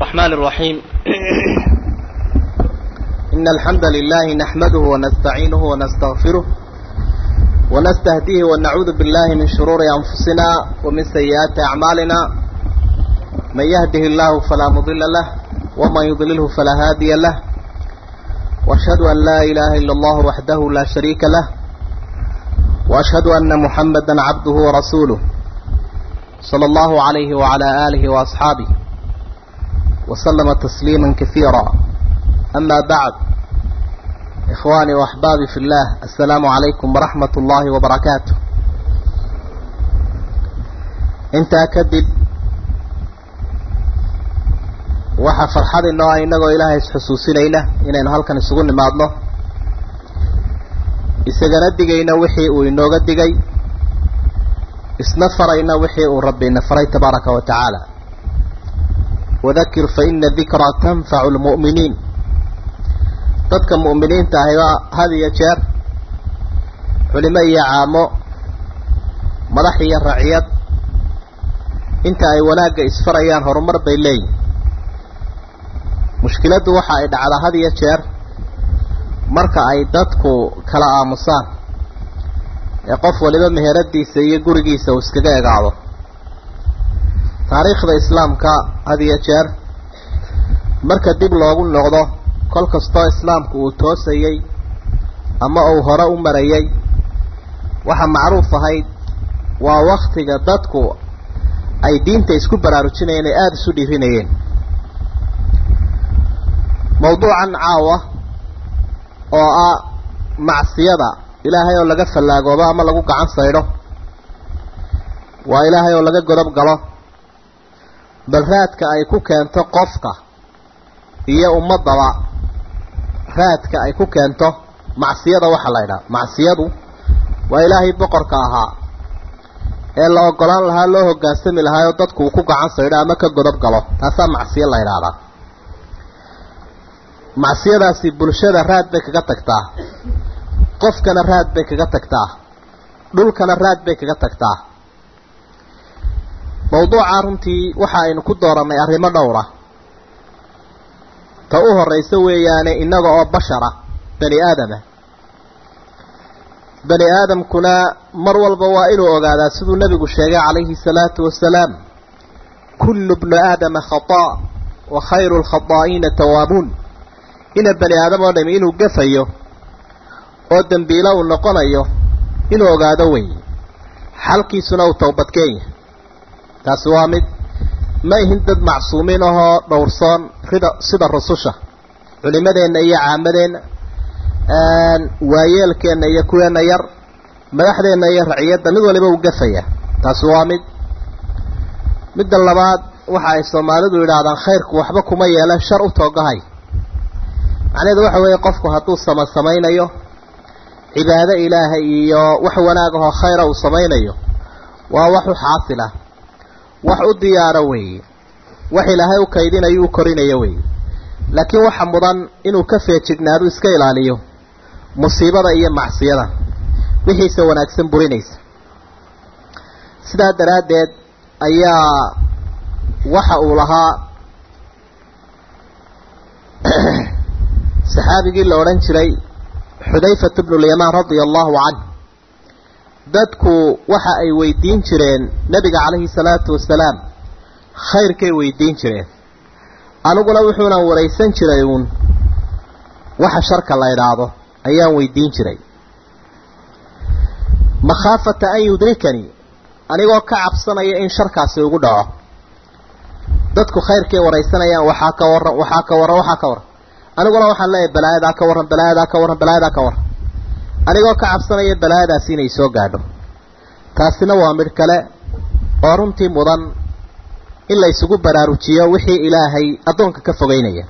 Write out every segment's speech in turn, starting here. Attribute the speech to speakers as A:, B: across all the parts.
A: الرحمن الرحيم. إن الحمد لله نحمده ونستعينه ونستغفره ونستهديه ونعوذ بالله من شرور أنفسنا ومن سيئات أعمالنا. من يهده الله فلا مضل له ومن يضلله فلا هادي له، وأشهد أن لا إله إلا الله وحده لا شريك له، وأشهد أن محمدا عبده ورسوله صلى الله عليه وعلى آله وأصحابه وسلم تسليما كثيرا. أما بعد، إخواني وأحبابي في الله، السلام عليكم ورحمة الله وبركاته. انت أكدب waxa farxad inoo inagoo Ilaahay isxusuusinayna inaynu halkan isugu nimaadno, isagana digayna wixii uu inooga digay, isna farayna wixii uu Rabbi ina faray tabaaraka wa tacaala. wadakir fa inna dhikra tanfa'u almu'miniin. dadka mu'miniinta ah had iyo jeer culimo iyo caamo, madax iyo raciyad, inta ay wanaaga isfarayaan horumar bay leeyihiin. mushkiladu waxa ay dhacdaa had iyo jeer marka ay dadku kala aamusaan ee qof waliba meheradiisa iyo gurigiisa uu iskaga egaado. taariikhda islaamka had iyo jeer marka dib loogu noqdo, kol kastoo islaamku uu toosayay ama uu hore u marayay, waxa macruuf ahayd waa waqtiga dadku ay diinta isku baraarujinayeen ee aad isu dhiirinayeen. mawduucan caawa oo macsiyada ilaahay oo laga fallaagobo ama lagu gacan saydho, waa ilaahay oo laga godob galo, bal raadka ay ku keento qofka iyo ummadaba, raadka ay ku keento macsiyada waxa la yidhaha. macsiyadu waa ilaahay boqorka ahaa ee la ogolaan lahaa, loo hoggaansami lahaa oo dadku uu ku gacan saydho ama ka godob galo. taasaa macsiyo la yidhaahdaa. macsiyadaasi bulshada raad bay kaga tagtaa, qofkana raad bay kaga tagtaa, dhulkana raad bay kaga tagtaa. mawduuca runtii waxa aynu ku dooranay arrimo dhowra. ta u horeysa weeyaane innaga oo bashara, bani aadama. bani aadamkuna mar walba waa inuu ogaadaa siduu nebigu sheegay calayhi salaatu wasalaam: kullu bni aadama khata' wa khayru lkhataa'iina tawaabuun. ina bani aadam oo dhami inuu gafayo oo dambiilo uu noqonayo inuu ogaado wey, xalkiisuna uu towbadkeenya. taasi waa mid. ma ihin dad macsuumiin ahoo dhowrsoon sida rususha, culimadeenna iyo caamadeenna, waayeelkeenna iyo kuweenna yar, madaxdeenna iyo raciyadda, mid waliba uu gafaya. taasi waa mid. midda labaad, waxa ay soomaalidu yidhaahdaan khayrku waxba kuma yeelan shar u toogahay. macnaheedu waxa weeye qofku hadduu samaynayo cibaado ilaahay iyo wax wanaag ahoo khayra uu samaynayo, waa wax u xaasila, wax u diyaaro weeye, wax ilaahay u kaydinayo u korinayo weeye. laakiin waxa mudan inuu ka feejignaado, iska ilaaliyo musiibada iyo macsiyada wixiisa wanaagsan burinaysa. sidaa daraaddeed ayaa waxa uu lahaa saxaabigii la odhan jiray Xudayfat ibn al-Yamaan radiyallahu anhu, dadku waxa ay weydiin jireen nabiga calayhi salaatu wasalaam, khayrkay weydiin jireen. aniguna wuxuuna waraysan jiray waxa sharka la yidhaahdo ayaan weydiin jiray, makhaafata an yudrikani, anigoo ka cabsanaya in sharkaasi ugu dhaco. dadku khayrkay waraysanayaan, waxaa ka waran aniguna waxaan leeyahay balaayadaa ka waran, balaayadaa ka waran, balaayadaa ka waran, anigoo ka cabsanaya balaayadaasi inay soo gaadho. taasina waa mid kale oo runtii mudan in la isugu baraarujiyo wixii ilaahay addoonka ka fogeynaya.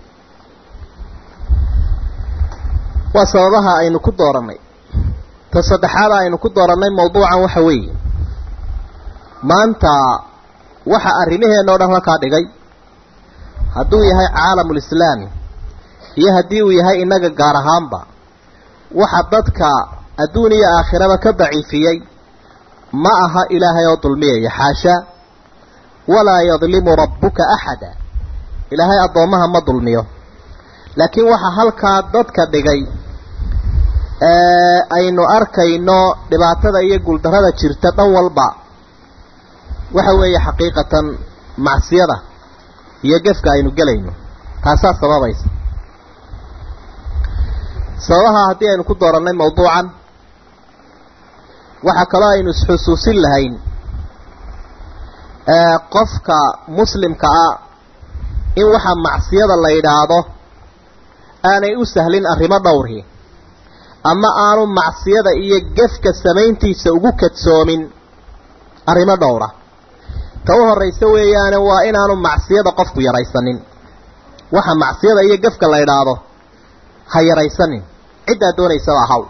A: waa sababaha aynu ku doorannay. ta saddexaad aynu ku doorannay mawduucan waxa weeye, maanta waxa arrimaheenna o dhan halkaa dhigay, hadduu yahay caalamulislaami iyo haddii uu yahay innaga gaar ahaanba, waxa dadka adduun iyo aakhiraba ka daciifiyey ma aha ilaahay oo dulmiyaya, xaasha. walaa yadlimu rabbuka axada, ilaahay addoomaha ma dulmiyo laakiin waxa halkaa dadka dhigay aynu arkayno dhibaatada iyo guuldarrada jirta dhan walba waxa weeye xaqiiqatan macsiyada iyo gefka aynu gelayno taasaa sababaysa sababaha haddii aynu ku doorannay mawduucan waxaa kaloo aynu isxusuusin lahayn qofka muslimka ah in waxa macsiyada la yidhaahdo aanay u sahlin arrimo dhowrhi ama aanu macsiyada iyo gefka samayntiisa ugu kadsoomin arrimo dhowra ta u horraysa weeyaane waa inaanu macsiyada qofku yaraysanin waxa macsiyada iyo gefka la yidhaahdo ha yaraysanin ciddaa doonaysaba ahaw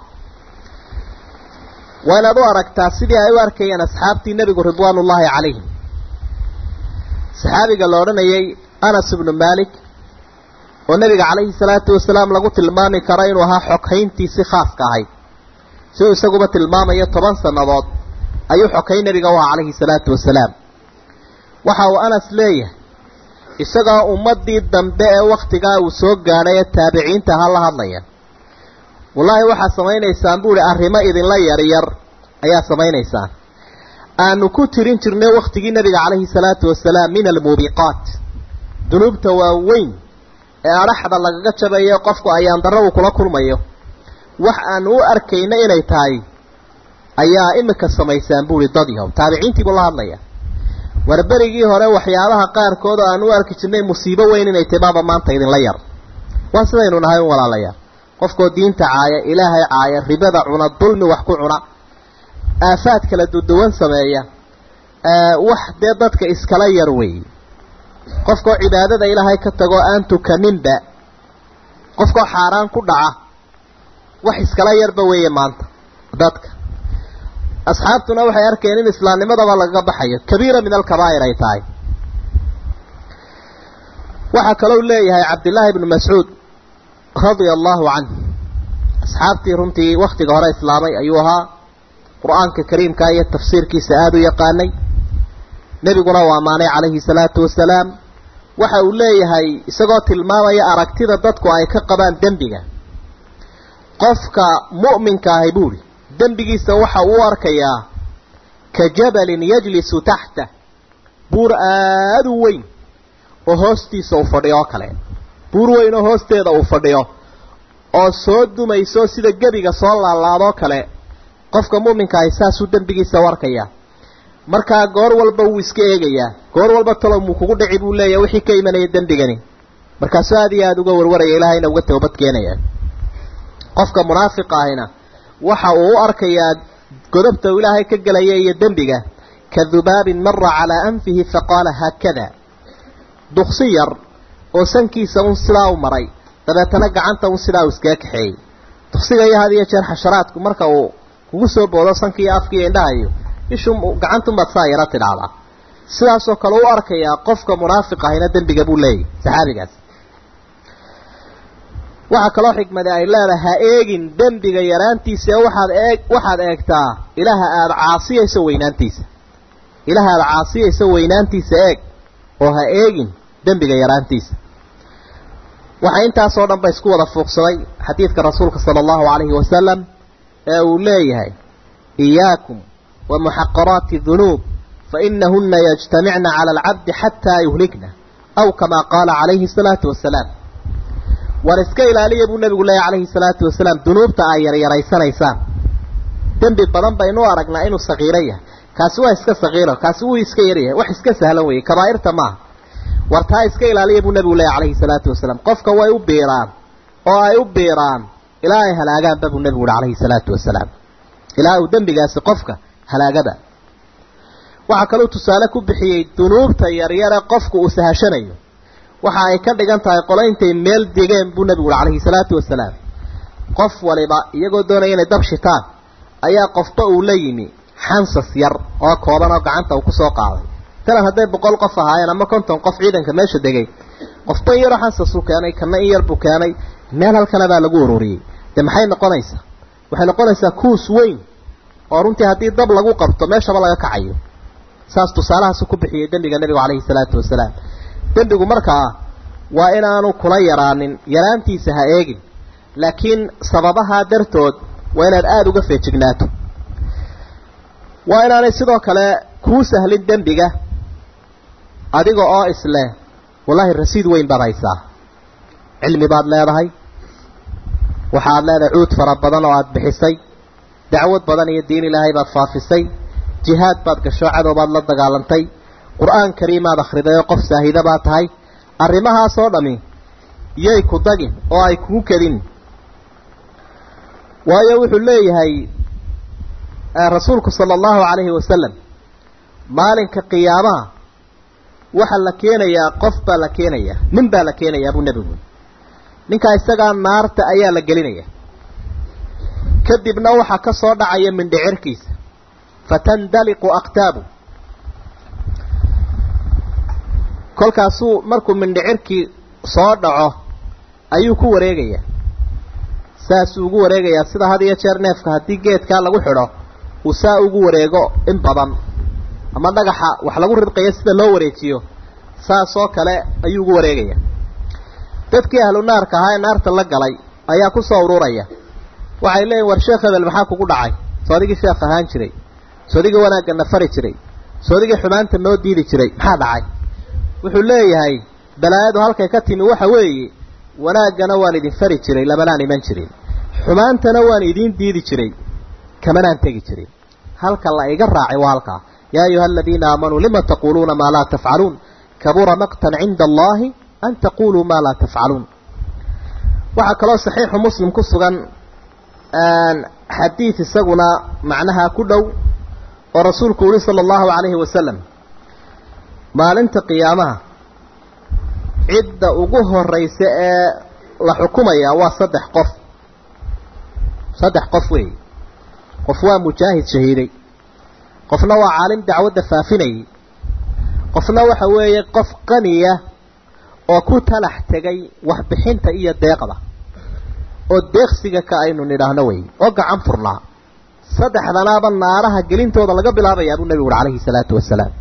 A: waa inaad u aragtaa sidii ay u arkayeen asxaabtii nebigu ridwaanullaahi calayhim saxaabiga la odhanayay anas ibnu maalik oo nebiga calayhi salaatu wasalaam lagu tilmaami karo inuu ahaa xoghayntiisi khaaska ahayd siduu isaguba tilmaamayo 10 sannadood ayuu xoghayn nebiga u ahaa calayhi salaatu wasalaam waxa uu anas leeyahay isagoo ummaddii dambe ee wakhtigaa uu soo gaadhay ee taabiciinta ha la hadlaya wallaahi waxaa samaynaysaan buuhi arrimo idinla yaryar ayaa samaynaysaan aanu ku tirin jirnay wakhtigii nebiga calayhi salaatu wasalaam min almuubiqaat dunuubta waaweyn ee adhaxda lagaga jabayo qofku ayaan darro uu kula kulmayo wax aanu u arkayna inay tahay ayaa imika samaysaan buuhi dad yahow taabiciintii buu la hadlaya warberigii hore waxyaabaha qaarkood oo aanu u arki jirnay musiibo weyn inay timaaba maanta idinla yar waa sidaynu nahay un walaalayaa qofkoo diinta caaya ilaahay caaya ribada cuna dulmi wax ku cuna aafaad kala duwan sameeya wax dee dadka iskala yar weeye qofkoo cibaadada ilaahay ka tago aan tukaninba qofkoo xaaraan ku dhaca wax iskala yarba weeye maanta dadka asxaabtuna waxay arkeen in islaamnimadaba lagaga baxayo kabiira min alkabaa'ir ay tahay waxaa kaloo leeyahay cabdillaahi ibnu mascuud radia allahu canhu asxaabtii runtii wakhtiga hore islaamay ayuu ahaa qur-aanka kariimka iyo tafsiirkiisa aada u yaqaanay nebiguna waa amaanay calayhi salaatu wasalaam waxa uu leeyahay isagoo tilmaamaya aragtida dadku ay ka qabaan dembiga qofka mu'minka ahi buuri dembigiisa waxa uu arkayaa ka jabalin yajlisu taxta buur aada u weyn oo hoostiisa uu fadhiyo oo kale buur weyn oo hoosteeda uu fadhiyo oo soo dumayso sida gebiga soo laalaadoo kale qofka mu'minka ahi saasuu dembigiisa u arkayaa markaa goor walba wuu iska eegayaa goor walba talow muu kugu dhici buu leeyahay wixii ka imanaya dembigani markaasuu aada iyo aada uga warwaraya ilaahayna uga toobad keenaya qofka munaafiqa ahina waxa uu u arkayaa godobta uu ilaahay ka gelaya iyo dembiga ka dhubaabin mara calaa anfihi faqaala haakada duqsi yar oo sankiisa un sidaa u maray dabeetana gacanta un sidaa u iskaga kaxeeyey duqsiga iyo had iyo jeer xasharaadku marka uu kugu soo boodo sanka iyo afka iyo indhaha iyo ishu gacantunbaad saa yara tidhaahdaa sidaasoo kale u arkayaa qofka munaafiq ahina dembiga buu leeyahy saxaabigaas waxaa kaloo xikmadi ay leedahay ha eegin dembiga yaraantiisa ee waxaad eegtaa ilaaha aada caasiyayso weynaantiisa ilaaha aada caasiyayso weynaantiisa eeg oo ha eegin dembiga yaraantiisa waxaa intaasoo dhan ba isku wada fuuqsaday xadiidka rasuulka sala allahu calayhi wasalam ee uu leeyahay iyaakum wa muxaqaraati dunuub fa inahuna yajtamicna cala alcabdi xataa yuhlikna aw kamaa qaala calayhi salaatu wasalaam war iska ilaaliya buu nebigu leeyahy calayhi salaatu wasalaam dunuubta ay yaryaraysanaysaan dembi badan baynu aragnaa inuu saqiiro yahay kaasi waa iska saqiiro kaasi wuu iska yaryahay wax iska sahlan weeye kabaa'irta maaha war taa iska ilaaliya buu nebigu leeyahy calayhi salaatu wasalaam qofka way u biiraan oo ay u biiraan ilaa ay halaagaanba buu nebigu uhi calayhi salaatu wasalaam ilaa uu dembigaasi qofka halaagaba waxaa kaluu tusaale ku bixiyey dunuubta yaryare qofku uu sahashanayo waxa ay ka dhigan tahay qolo intay meel degeen buu nebigu uhi calayhi salaatu wasalaam qof waliba iyagoo doonaya inay dab shitaan ayaa qofba uu la yimi xansas yar oo kooban oo gacanta uu kusoo qaaday talan hadday 100 qof ahaayeen ama 50 qof ciidanka meesha degay qofba yar xansas uu keenay kana in yar buu keenay meel halkana baa lagu ururiyay de maxay noqonaysaa waxay noqonaysaa kuus weyn oo runtii haddii dab lagu qabto meeshaba laga kacayo saas tusaalahaas ku bixiyay dembiga nebiga calayhi salaatu wasalaam dembigu markaa waa inaanu kula yaraanin yaraantiisa ha eegin laakiin sababaha dartood waa inaad aada uga feejignaato waa inaanay sidoo kale kuu sahlin dembiga adiga oo isle wallaahi rasiid weyn baad haysaa cilmi baad leedahay waxaad leedahay cuud fara badan oo aad bixisay dacwad badan iyo diin ilaahay baad faafisay jihaad baad gasho cadow baad la dagaalantay qur'aan kariimaad akhriday oo qof saahida baad tahay arrimahaasoo dhami yay ku dagin oo ay kugu kedin waayo wuxuu leeyahay rasuulku sala allahu calayhi wasalam maalinka qiyaamaha waxaa la keenayaa qof baa la keenayaa nin baa la keenayaa buu nebigu ninkaa isagaa naarta ayaa la gelinaya kadibna waxaa ka soo dhacaya mindhicirkiisa fatandaliqu aqtaabu kolkaasuu markuu mindhicirkii soo dhaco ayuu ku wareegayaa saasuu ugu wareegayaa sida had iyo jeer neefka haddii geedkaa lagu xidho uu saa ugu wareego in badan ama dhagaxa wax lagu ridqayo sida loo wareejiyo saasoo kale ayuu ugu wareegayaa dadkii ahlu naarka ahaa ee naarta la galay ayaa ku soo ururaya waxay leeyihin war sheekh hebel maxaa kugu dhacay soo adigii sheekh ahaan jiray soo adigii wanaagga na fari jiray soo adigii xumaanta noo diidi jiray maxaa dhacay wuxuu leeyahay balaayadu halkay ka timi waxa weeye wanaaggana waan idin fari jiray lamanaan iman jirin xumaantana waan idin diidi jiray kamanaan tegi jirin halka la iga raacay waa halkaa yaa ayuha aladiina aamanuu lima taquuluuna maa laa tafcaluun kabura maqtan cinda allahi an taquluu maa laa tafcaluun waxaa kaloo saxiixu muslim ku sugan xadiid isaguna macnaha ku dhow oo rasuulku uri sala allahu calayhi wasalam maalinta qiyaamaha cidda ugu horeysa ee la xukumaya waa saddex qof weeye qof waa mujaahid shahiiday qofna waa caalim dacwadda faafinayay qofna waxa weeye qof qaniya oo ku talax tegay waxbixinta iyo deeqda oo deeqsiga ka aynu nidhaahno wey oo gacan furnaa saddexdanaaba naaraha gelintooda laga bilaabayaa buu nebigu uri calayhi salaatu wasalaam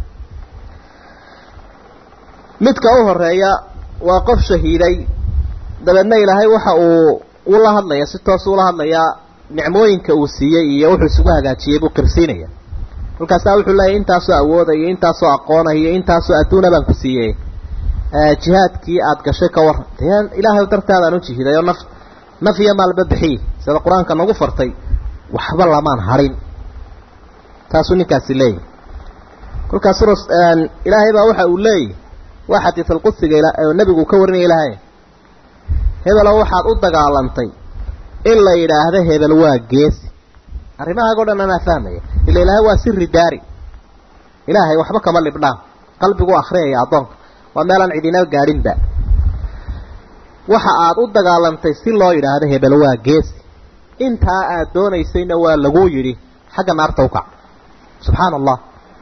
A: midka u horeeya waa qof shahiiday dabeedna ilaahay waxa uu ula hadlaya si toos ula hadlayaa nicmooyinka uu siiyey iyo wuxuu isugu hagaajiyey buu qirsiinaya kolkaasaa wuxuu leeyahay intaasoo awooda iyo intaasoo aqoona iyo intaasoo adduuna baan ku siiyey jihaadkii aada gashay ka waran dee ilaahay dartaadaan u jihiday oo naf iyo maalba bixiy sida qur-aanka nagu fartay waxba lamaan harin taasuu ninkaasi leeyahy kolkaas ilaahay baa waxa uu leeyahy waa xadiid alqudsiga nebigu ka warinaya ilaahay hebelo waxaad u dagaalantay in la yidhaahdo hebel waa geesi arrimahaago dhan anaa fahmaya ila ilaahay waa sirri daari ilaahay waxba kama libdhaan qalbigu akhriyaya addoonka waa meelaan cidina gaadhinba waxa aad u dagaalantay si loo yidhaahdo hebel waa geesi intaa aad doonaysayna waa laguu yidhi xagga naarta ukac subxaana allah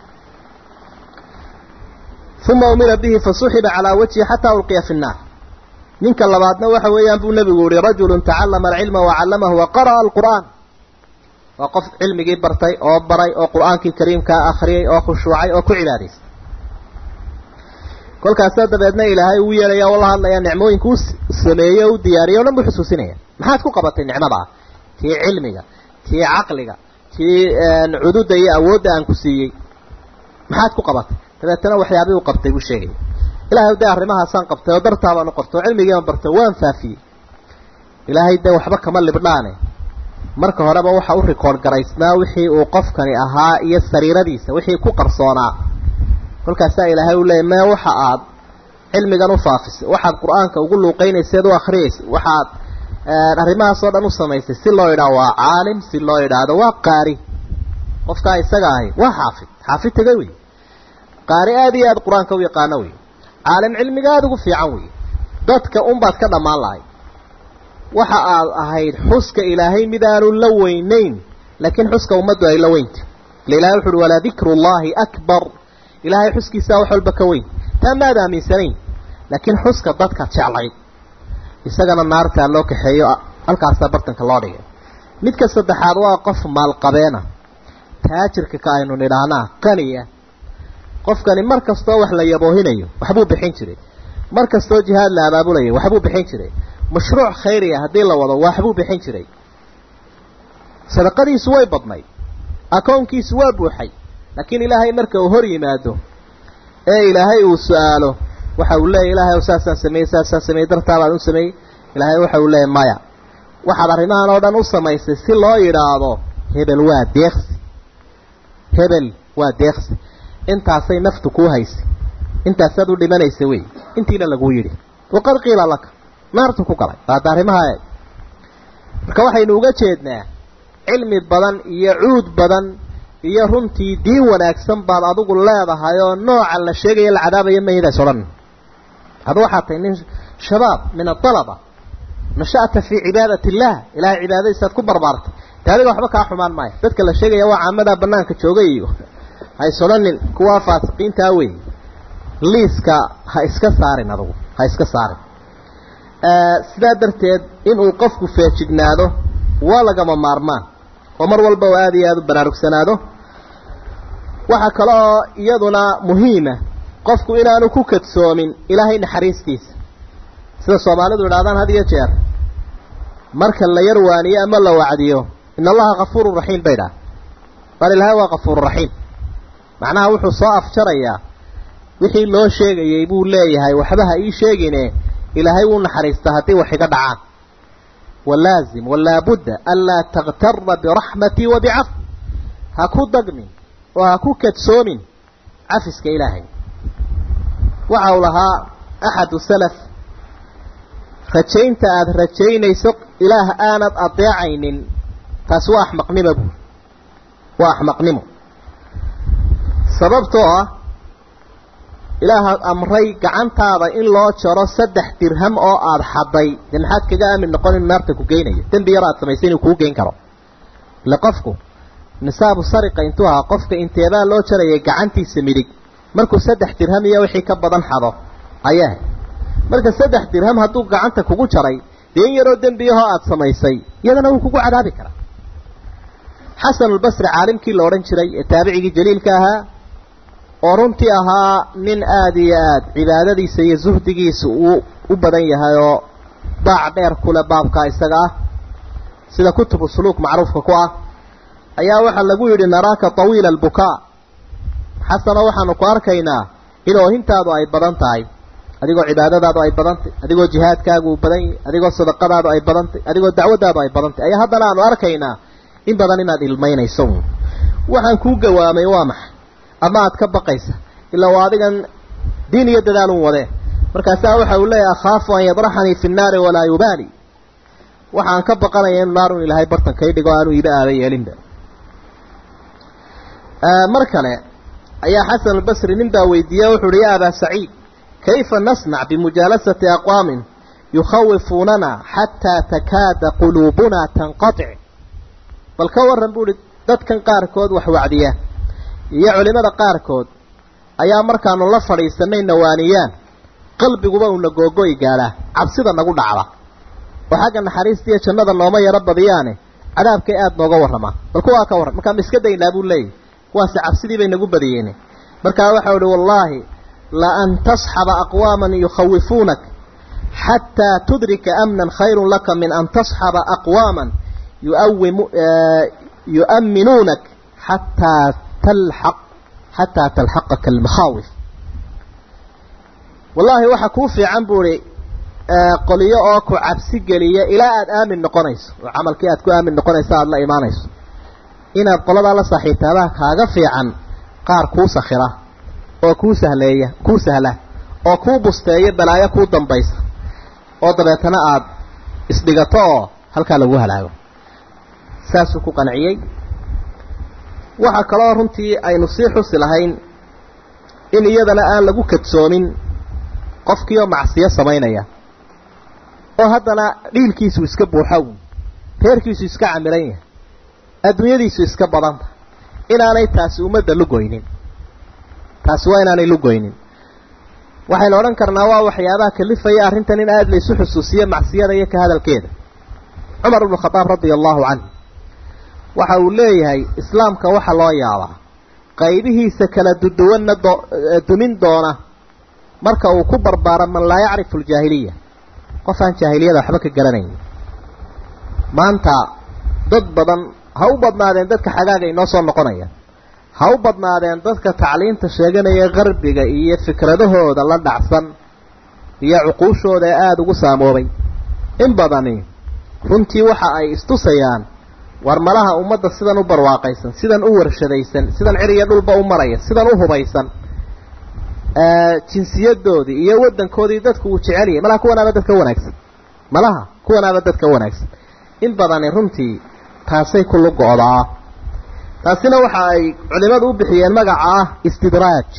A: uma umira bihi fasuxiba calaa wajhi xataa ulqiya fi nnaar ninka labaadna waxa weeyaan buu nebigu yihi rajulun tacallama alcilma wacallamahu waqara'a alqur'aan waa qof cilmigii bartay oo baray oo qur'aankii kariimkaa akhriyay oo khushuucay oo ku cibaadaysay kolkaasaa dabeedna ilaahay uu yeelaya oo la hadlaya nicmooyinka u sameeyey o u diyaariyay o dhan buu xusuusinaya maxaad ku qabatay nicmadaa tii cilmiga tii caqliga tii cududa iyo awoodda aan ku siiyey maxaad ku qabatay dabeetana waxyaabihii u qabtay buu sheegaya ilaahay dee arrimahaasaan qabtay oo dartaabaan u qortay oo cilmigiiaan bartay waan faafiyey ilaahay dee waxba kama libdhaane marka horeba waxa u rikoord garaysnaa wixii uu qofkani ahaa iyo sariiradiisa wixii ku qarsoonaa kolkaasaa ilaahay u leeyay mee waxa aad cilmigan u faafisay waxaad qur-aanka ugu luuqaynayseed u akriyaysay waxaad arrimahaasoo dhan u samaysay si loo yidhaah waa caalim si loo yidhaahdo waa qaari qofkaa isaga ahi waa xaafid tegay wey qaari aad iyo aad qur-aanka u yaqaano wey caalim cilmiga aada ugu fiican wey dadka unbaad ka dhammaan lahay waxa aad ahayd xuska ilaahay midaanu la weynayn laakiin xuska ummaddu ay la weynta ila ilahay wuxu uhi walaa dikru llahi akbar ilaahay xuskiisaa wax walba ka weyn taa maad aaminsanayn laakiin xuska dadkaad jeclayd isagana naartaa loo kaxeeyo halkaasaa bartanka loo dhigay midka saddexaad waa qof maalqabeena taajirka ka aynu nidhaahnaa qaniya qofkani mar kastoo wax la yaboohinayo waxbuu bixin jiray markastoo jihaad la abaabulaya waxbuu bixin jiray mashruuc khayri ah hadii la wado waxbuu bixin jiray sadaqadiisu way badnay akoonkiisu waa buuxay laakiin ilaahay marka uu hor yimaado ee ilaahay uu su'aalo waxa uu leeyahay ilaahay saasaan sameeyay dartaabaan u sameeyay ilaahay waxa uu leeyahay maya waxaad arrimahan oo dhan u samaysay si loo yiraahdo hebel waa deeqsi intaasay naftu ku haysay intaasaad u dhimanaysay way intiina lagu yiri waqad qiila laka naartu ku galay arrimaha marka waxaynu uga jeednaa cilmi badan iyo cuud badan iyo runtii diin wanaagsan baad adigu leedahay oo nooca la sheegay la cadaabayo meeyada soran hada waxa tahay shabaab min talaba nashaata fi ibadati illah ila ibadadiisa ku barbaartay taadiga waxba ka xumaan maayo dadka la sheegay waa caamada banaanka joogay iyo hay soranin kuwa faasiqiinta weey liiska ha iska saarin adigu ha iska saarin sida darteed in uu qofku feejignaado waa laga maarmaan oo mar walba aad iyo aad baraarugsanaado waxa kale oo iyaduna muhiima qofku inaanu ku kadsoomin ilaahay naxariistiisa sida Soomaalidu yiraahdaan had iyo jeer marka la yarwaaniyo ama la wacdiyo inna allaha ghafuurur rahiim bayda bal ilaahay waa ghafuurur rahiim macnaha wuxuu soo afjaraya wixii loo sheegayay buu leeyahay waxba ha ii sheegine ilaahay wuu naxariistaa hadii wax iga dhacaan ولازم ولا بد ألا تغتر برحمتي وبعفو هكو ضغم وهكو كتسوم عفسك إلهي وعولها أحد السلف رجين تأذ رجين يسق إله آنت أطيعين تسوى أحمق نمبو وأحمق نمو سببتها إله أمري قعنت هذا إن الله شرى سدح درهم أو أرحضي لنحات كجاء من نقول النار تكوجيني تنبيرات سميسين وكوجين كرو لقفكو نساب السرقة انتوها قفك انتباه الله شرى قعنتي سميرك مركو سدح درهم يوحي كبضا حظه أياه مركو سدح درهم هتوق قعنتك وكو شرى دين يرود بيها أتسميسي يدنا وكو عذابك حسن البصري عالم كي لورن شرى التابعي جليل كاها orunti ahaa nin aad iyo aad cibaadadiisa iyo zuhdigiisa u badan yahay oo baac dheer kula baabka isaga sida kutubu suluuk macruufka ku ah ayaa waxa lagu yiri naraka tawil albuka xasana waxaanu ku arkaynaa inuu hintaadu ay badan tahay adigoo cibaadadaadu ay badan tahay adigoo jihaadkaagu badan yahay adigoo sadaqadaadu ay badan tahay adigoo dacwadaadu ay badan tahay ayaa haddana aanu arkaynaa in badan inaad ilmeynayso waxaan ku gawaamay waa maxay ama aad ka baqaysa ila waadigan diin iyo dadaalun wade markaas waxa uu leeyahay khaafu an yadrahani fi an-nar wala yubali waxaan ka baqanayaa in naarun ilaahay bartan ka dhigo aanu iba aaday yeelinba markale ayaa Hasan al-Basri ninba weydiiyay wuxuu yiri Aba Sa'id kayfa nasna' bi mujalasati aqwamin yukhawifunana hatta takada qulubuna tanqati' bal ka waran buu dadkan qaarkood wax wacdiya iyo culimada qaarkood ayaa markaanu la fadhiisanay nawaaniyaan qalbiguba uu nagoogoy gaala cabsida nagu dhacda waxa naxariista iyo jannada nooma yara badiyaane cadaabkay aad nooga warama bal kuwa ka waran marka iska daynaa buu leeyahay kuwaas cabsidii bay nagu badiyeen marka waxa uu wallahi la an tashaba aqwaman yukhawifunak hatta tudrika amnan khayrun laka min an tashaba aqwaman yu'minunak حتى تلحقك المخاوف والله waxa ku fiican buuri qoliyo oo ku cabsi galiya ilaa aad aamin noqonayso amalkii aad ku aamin noqonayso aad la iimaanayso inaad qolada la saaxiibtada kaaga fiican qaar ku sakhira oo ku sahla oo ku busteeyo balaayo ku dambaysa oo dabeetana aad isdhigato halka lagu halaago saasu ku qanciyay waxa kale oo runtii aynu sii xusi lahayn in iyadana aan lagu kadsoomin qofkii oo macsiyo sameynaya oo haddana dhiilkiisu iska buuxaw reerkiisu iska camilan yahay adduunyadiisu iska badan inaanay taasi umada lugoynin taasi waa inaanay lugoynin waxaynu odhan karnaa waa waxyaabaha kalifaya arrintan in aad la isu xusuusiyo macsiyada iyo ka hadalkeeda Umar ibn Khattab radiyallahu anhu waxa uu leeyahay islaamka waxa loo yaabaa qaybihiisa kala duwan dumin doona marka uu ku barbaaro man laa yacrifu aljaahiliya qof aan jaahiliyada waxba ka garanayn maanta dad badan ha u badnaadeen dadka xagaaga inoo soo noqonaya ha u badnaadeen dadka tacliinta sheeganaya qarbiga iyo fikradahooda la dhacsan iyo cuquushooda ee aada ugu saamoobay in badani runtii waxa ay istusayaan war malaha ummadda sidan u barwaaqaysan sidan u warshadaysan sidan ciriya dhulba u maraya sidan u hubaysan jinsiyadoodii iyo waddankoodii dadku uu jecel yahay malaha kuwanaaba dadka wanaagsan malaha kuwanaaba dadka wanaagsan in badani runtii taasay ku lugo'daa taasina waxa ay culimadu u bixiyeen magaca ah istidraaj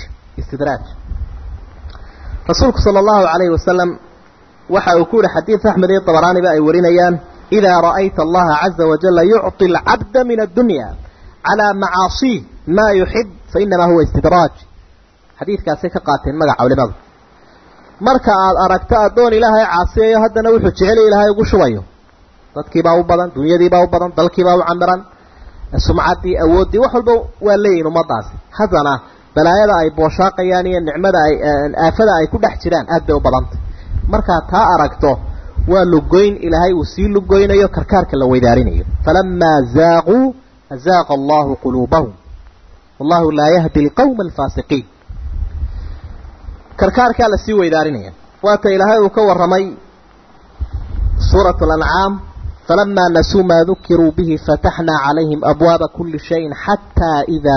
A: rasuulku sallallahu alayhi wasallam waxa uu ku yiri xadiis Ahmad iyo Tabarani ba ay warinayaan ila ra'ayta Allah azza wa jalla yu'ti al-'abda min ad-dunya ala ma'asi ma yuhib fa inma huwa istidraj xadiiskaasi ka qaateen magaca culimadu marka aad aragto adoon Ilaahay caasiyo haddana wuxuu jecel Ilaahay ugu shubayo dadkii baa u badan dunyadii baa u badan dalkii baa u camiran sumcadii awoodii wax walba waa leeyihiin ummadaasi haddana balaayada ay booshaaqayaan iyo nicmada ay aafada ay ku dhex jiraan aad bay u badantay marka taa aragto waa lugoyn Ilaahay uu sii lugoynayo karkaarka la weydaarinayo falamma zaaqu azaaqa Allahu qulubahum wallahu la yahdi alqawma alfasiqin karkaarka la sii weydaarinayo waata Ilaahay uu ka waramay suuratul an'am فلما نسوا ما ذكروا به فتحنا عليهم أبواب كل شيء حتى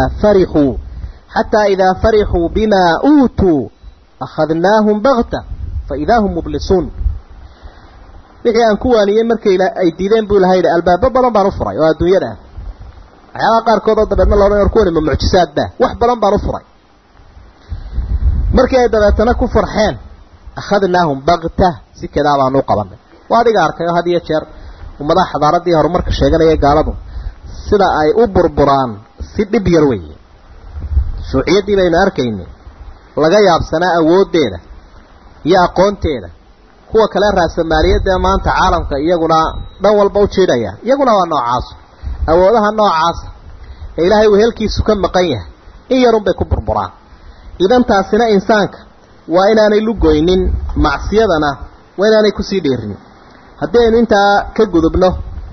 A: إذا فرحوا بما أوتوا أخذناهم بغتة فإذا هم مبلسون wixii aan ku waaniyay markay ay diideen buu lahayd albaab badan baan u furay oo adduunyada ayaa qaarkood oo dabadna loo oran kuwan mucjisaad ba wax badan baan u furay markay dabeetana ku farxeen akhadnaahum bagta si kada baan u qabanay waadiga arkay hadiye jeer ummadaha xadaaradii horumarka sheeganaya gaaladu sida ay u burburaan si dhib yar weeye shuuciyadii baynu arkaynay laga yaabsanaa awoodeeda iyo aqoonteeda kuwa kale raasamaaliyada maanta caalamka iyaguna dhan walba u jeedaya iyaguna waa noocaas awoodaha noocaas ee Ilaahay wehelkiisu ka maqan yahay in yarun bay ku burburaan idan taasina insaanka waa inaanay lugoynin macsiyadana waa inaanay ku sii dheerin haddaynu intaa ka gudubno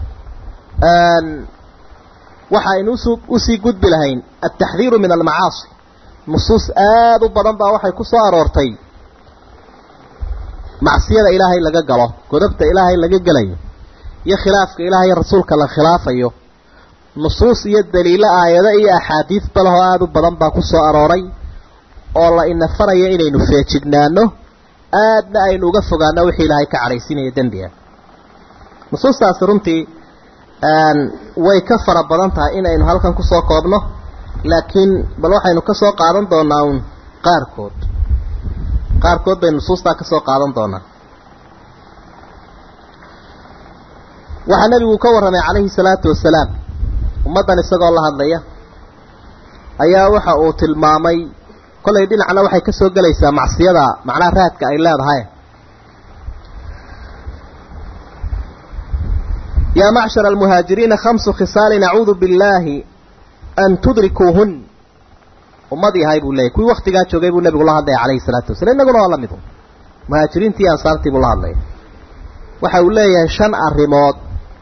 A: waxa aynu u sii gudbi lahayn at-tahdhiru min al-ma'asi nusus aad u badan baa waxay ku soo aroortay macsiyada Ilaahay laga galo godobta Ilaahay laga galayo iyo khilaafka Ilaahay rasuulka la khilaafayo nusus iyo daliilo aayado iyo axaadiis balaho aad u badan baa ku soo arooray oo la ina farayo inaynu feejignaano aadna aynu uga fogaano wixii Ilaahay ka careysinaya dambiga nusuustaas runtii way ka fara badan tahay inaynu halkan ku soo koobno laakiin bal waxaynu ka soo qaadan doonaa qaarkood bay nusuusta ka soo qaadan doonaa waxa nabigu ka waramay calayhi salaatu wasalaam ummadan isagoo la hadlaya ayaa waxa uu tilmaamay kolay dhinacna waxay ka soo galaysaa macsiyada macnaha raadka ay leedahay يا معشر المهاجرين 5 خصال نعوذ بالله أن تدركوهن ومضي هاي بقول لي كل وقت قاعد شو جايبوا النبي الله عليه الصلاة والسلام نقول الله مدهم مهاجرين تي أنصارتي بالله عليه وحول لي شن الرماد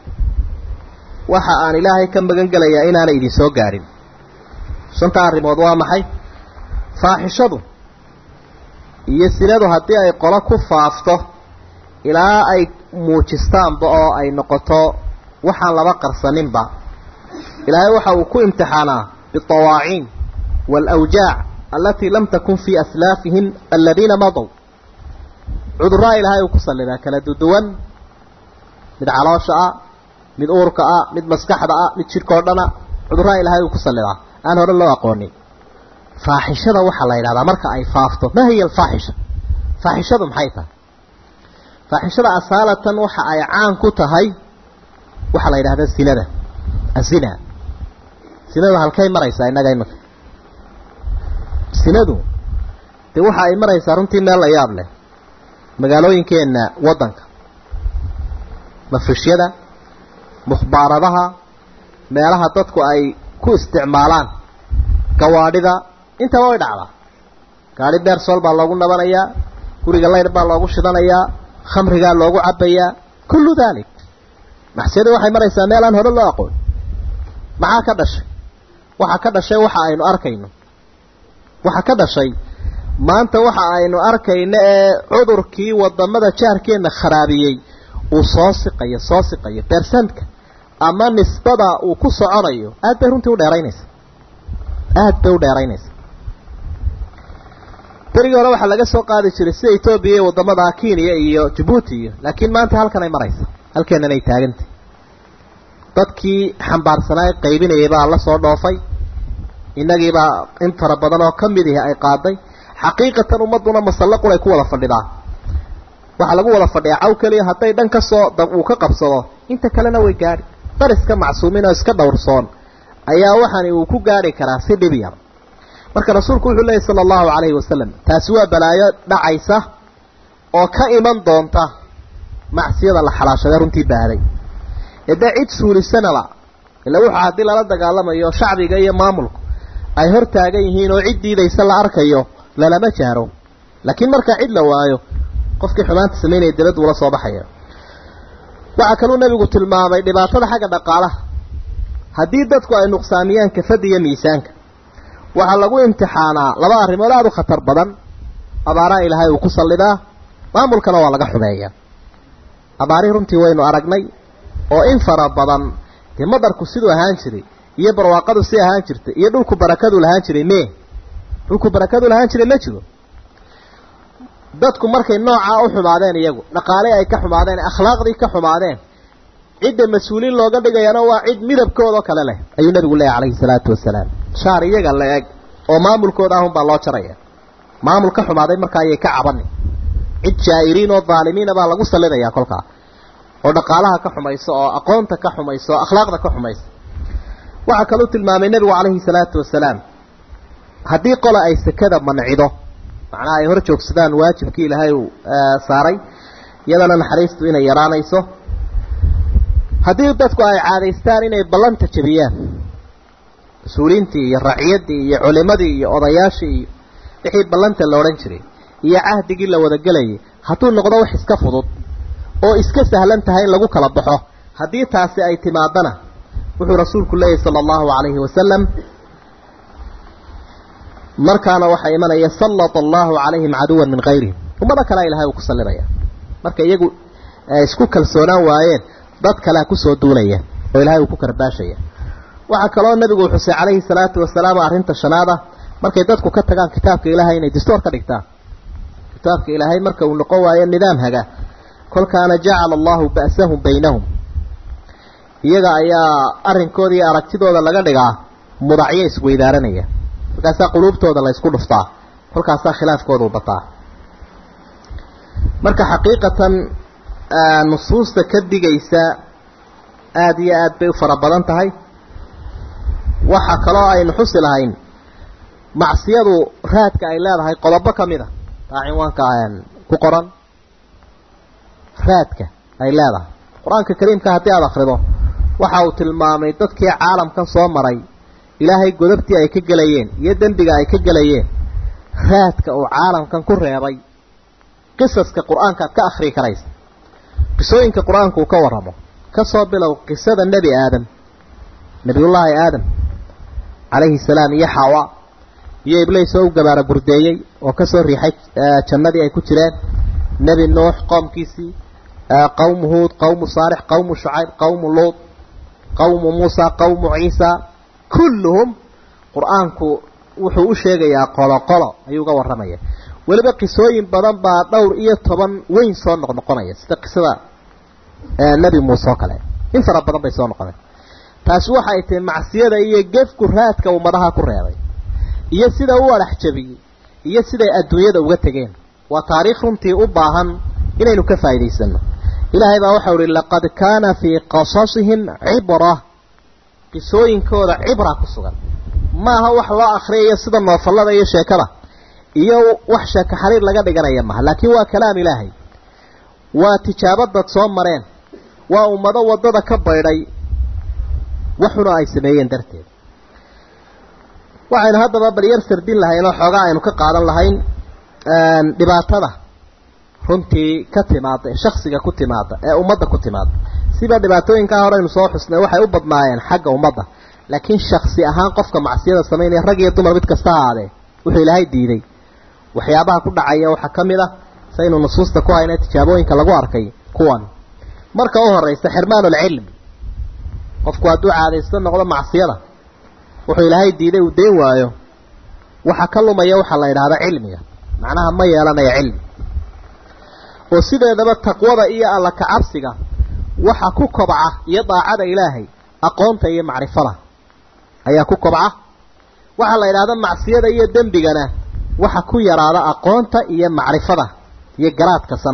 A: وحان إلهي كم بجنجل يا إن أنا إذا سو قارن شن الرماد وامحي فاحشده يسيره هتي أي قلا كفافته إلى أي muujistaan ba oo ay noqoto waxaan laba qarsaninba Ilaahay waxa uu ku imtixaanaa bitawaaciin wal awjaa' allati lam takun fi aslafihim alladina madaw cudurra Ilaahay uu ku salidaa kala duwan mid caloosha mid uurka mid maskaxda mid jirkoo dhana cudurra Ilaahay uu ku salidaa aan hore loo aqoonin faaxishada waxa la yiraahdaa marka ay faafto ma hiya al-faahisha faahishadu maxay tahay faaxishada asaalatan waxa ay caan ku tahay waxa la yiraahdaa sinada asina sinada halkay maraysaa inaga imika sinadu de waxa ay maraysaa runtii meel la yaab leh magaalooyinkeena wadanka mafrishiyada mukhbaaradaha meelaha dadku ay ku isticmaalaan gawaadhida inta way dhacdaa gaari beer sool baa loogu nabanayaa guriga layr baa loogu shidanayaa khamrigaa loogu cabayaa kullu dalik maxsiyadu waxay maraysaa meel aan hore loo aqoon maxaa ka dhashay waxa aynu arkayno waxa ka dhashay maanta waxa aynu arkayno ee cudurkii wadamada jaarkeena kharaabiyay uu soo siqayo percentka ama nisbada uu ku soconayo aad bay runtii u dheeraynaysa berigii hore waxaa laga soo qaadi jiray sida Ethiopia iyo wadamada Kenya iyo Djibouti laakiin maanta halkan ay maraysa halkeenna ay taagantay dadkii xambaarsanay qaybinayay baa la soo dhoofay inagiiba in fara badan oo kamid ah ay qaaday xaqiiqatan ummaduna masallaq ay ku wada fadhidaa waxa lagu wada fadhiyaa caw kaliya haday dhan ka soo dab uu ka qabsado inta kalena way gaari dariska macsuumin oo iska dhowrsoon ayaa waxaan uu ku gaari karaa si dhib yar marka rasuulku wuxuu leeyahay sallallahu alayhi wasallam taasi waa balaayo dhacaysa oo ka iman doonta macsiyada la xalaashaday runtii baaday إذا عيد سوري السنة لا إلا وحى هذه لا دقالما شعبي جاي ماملك أي هرتا جايين وعيد دي يسلا أركيو لا ما شهروا لكن مركا عيد لو آيو قفك حمانت سمين الدبد ولا صباحية وأكلوا النبي قلت الماما اللي بعطنا حاجة دقالة هديدتكو أي نقصانيان كفدي ميسانك وحلقوا امتحانا لبا رمولادو خطر بدن أبارا إلى هاي وكسل لدا ماملكنا ولا حبايا أباري رمتي وينو أرقني oo in fara badan madarku sidoo ahaan jiray iyo barwaaqadu si ahaan jirtay iyo dhulku barakadu lahaan jiray ma jiro dadku markay nooca u xumaadeen iyagu dhaqaale ay ka xumaadeen akhlaaqdii ka xumaadeen cid mas'uuliin looga dhigayana waa cid midabkooda kale leh ayuu nabigu leeyahay alayhi salaatu wasalaam shaar iyaga leeg oo maamulkooda ah baa loo jaraya maamulka xumaaday marka ay ka caban cid jaayiriin oo dhaalimiin baa lagu salidayaa kolka oo dhaqaalaha ka xumayso oo aqoonta ka xumayso oo akhlaaqda ka xumayso waxa kale uu tilmaamay nabigu alayhi salaatu wasalaam hadii qola ay sakada mancido macna ay hor joogsadaan waajibkii ilaahay uu saaray yadana naxariistu inay yaraanayso hadii dadku ay caadaystaan inay ballanta jabiyaan suulintii iyo raciyadii iyo culimadii iyo odayaashii wixii ballanta la oran jiray iyo ahdigii la wada galayay haduu noqdo wax iska fudud oo iska sahlan tahay in lagu kala baxo hadii taasi ay timaadana wuxuu rasuulku leeyahay sallallahu alayhi wasallam markaana waxa imanaya sallallahu alayhim aduwan min ghayrihim umada kala ilaahay uu ku sallinaya marka iyagu isku kalsoonaan waayeen dad kala ku soo duulaya oo ilaahay uu ku karbaashaya waxa kale oo nabigu xusay alayhi salaatu wasalaam arinta shanaada markay dadku ka tagaan kitaabka ilaahay inay distoor ka dhigtaan kitaabka ilaahay marka uu noqon waayo nidaam haga كل كان جعل الله بأسهم بينهم iyaga ayaa arinkoodii aragtidooda laga dhigaa mudacyo isku idaaranaya markaas qulubtooda la isku dhuftaa halkaas khilaafkoodu bataa marka xaqiiqatan nusuusta ka digaysa aad iyo aad bay fara badan tahay waxa kale oo ay nuxusi lahayn macsiyadu raadka ay leedahay qodobo kamida cinwaanka ku qoran raadka ay leedahay quraanka kariimka hadii aad akhrido waxa uu tilmaamay dadkii caalamkan soo maray ilaahay godobtii ay ka galayeen iyo dambiga ay ka galayeen raadka oo caalamkan ku reebay qisaska quraanka ka akhri karaysa qisooyinka quraanku ka waramo ka soo bilow qisada nabi aadam nabiyullaahi aadam alayhi salaam iyo xawa iyo iblis oo gabaara burdeeyay oo ka soo riixay jannadii ay ku jireen nabi nuux qomkiisii قوم هود قوم صالح قوم شعيب قوم لوط قوم موسى قوم عيسى كلهم قرآنكو wuxuu u sheegayaa qolo ayuu uga waramaya waliba qisooyin badan baa dhowr iyo 10 weyn soo noqonaya sida qisada nabi Muuse kale in fara badan bay soo noqonay taas waxa ay tahay macsiyada iyo gefku raadka uu madaxa ku reebay iyo sida uu walax jabiyay iyo sida adduunyada uga tageen waa taariikh runtii u baahan inaynu ka faa'iideysano ilaahay baa waxa uu yiri laqad kaana fi qasasihim ibra qisooyinkooda ibra ku sugan maaha wax loo akhriyo sida noofalada iyo sheekada iyo wax sheeka xariir laga dhiganayo ma laakiin waa kalaam ilaahay waa tijaabada soo mareen waa ummado wadada ka bayray waxuna ay sameeyeen darteed waxaynu haddaba baryar sardin lahayn oo xoogaa aynu ka qaadan lahayn dhibaatada runtii ka timaada shakhsiga ku timaada ee ummadda ku timaada siba dhibaatooyinkaa hore aynu soo xusnay waxay u badnaayeen xagga ummadda laakiin shakhsi ahaan qofka macsiyada samaynaya rag iyo dumar mid kasta ahaadee wuxuu ilaahay diiday waxyaabaha ku dhacaya waxaa ka mid ah saynu nusuusta ku hayna tijaabooyinka lagu arkay kuwan marka u horeysa xirmaanulcilm qofku hadduu caadaysto noqdo macsiyada wuxuu ilaahay diiday uu dayn waayo waxa ka lumaya waxa la yidhaahda cilmiga macnaha ma yeelanayo cilmi oo sideedaba taqwada iyo alla ka cabsiga waxa ku kobca iyo daacada ilaahay aqoonta iyo macrifada ayaa ku kobca waxa la yidhaahda macsiyada iyo dembigana waxa ku yaraada aqoonta iyo macrifada iyo garaadka san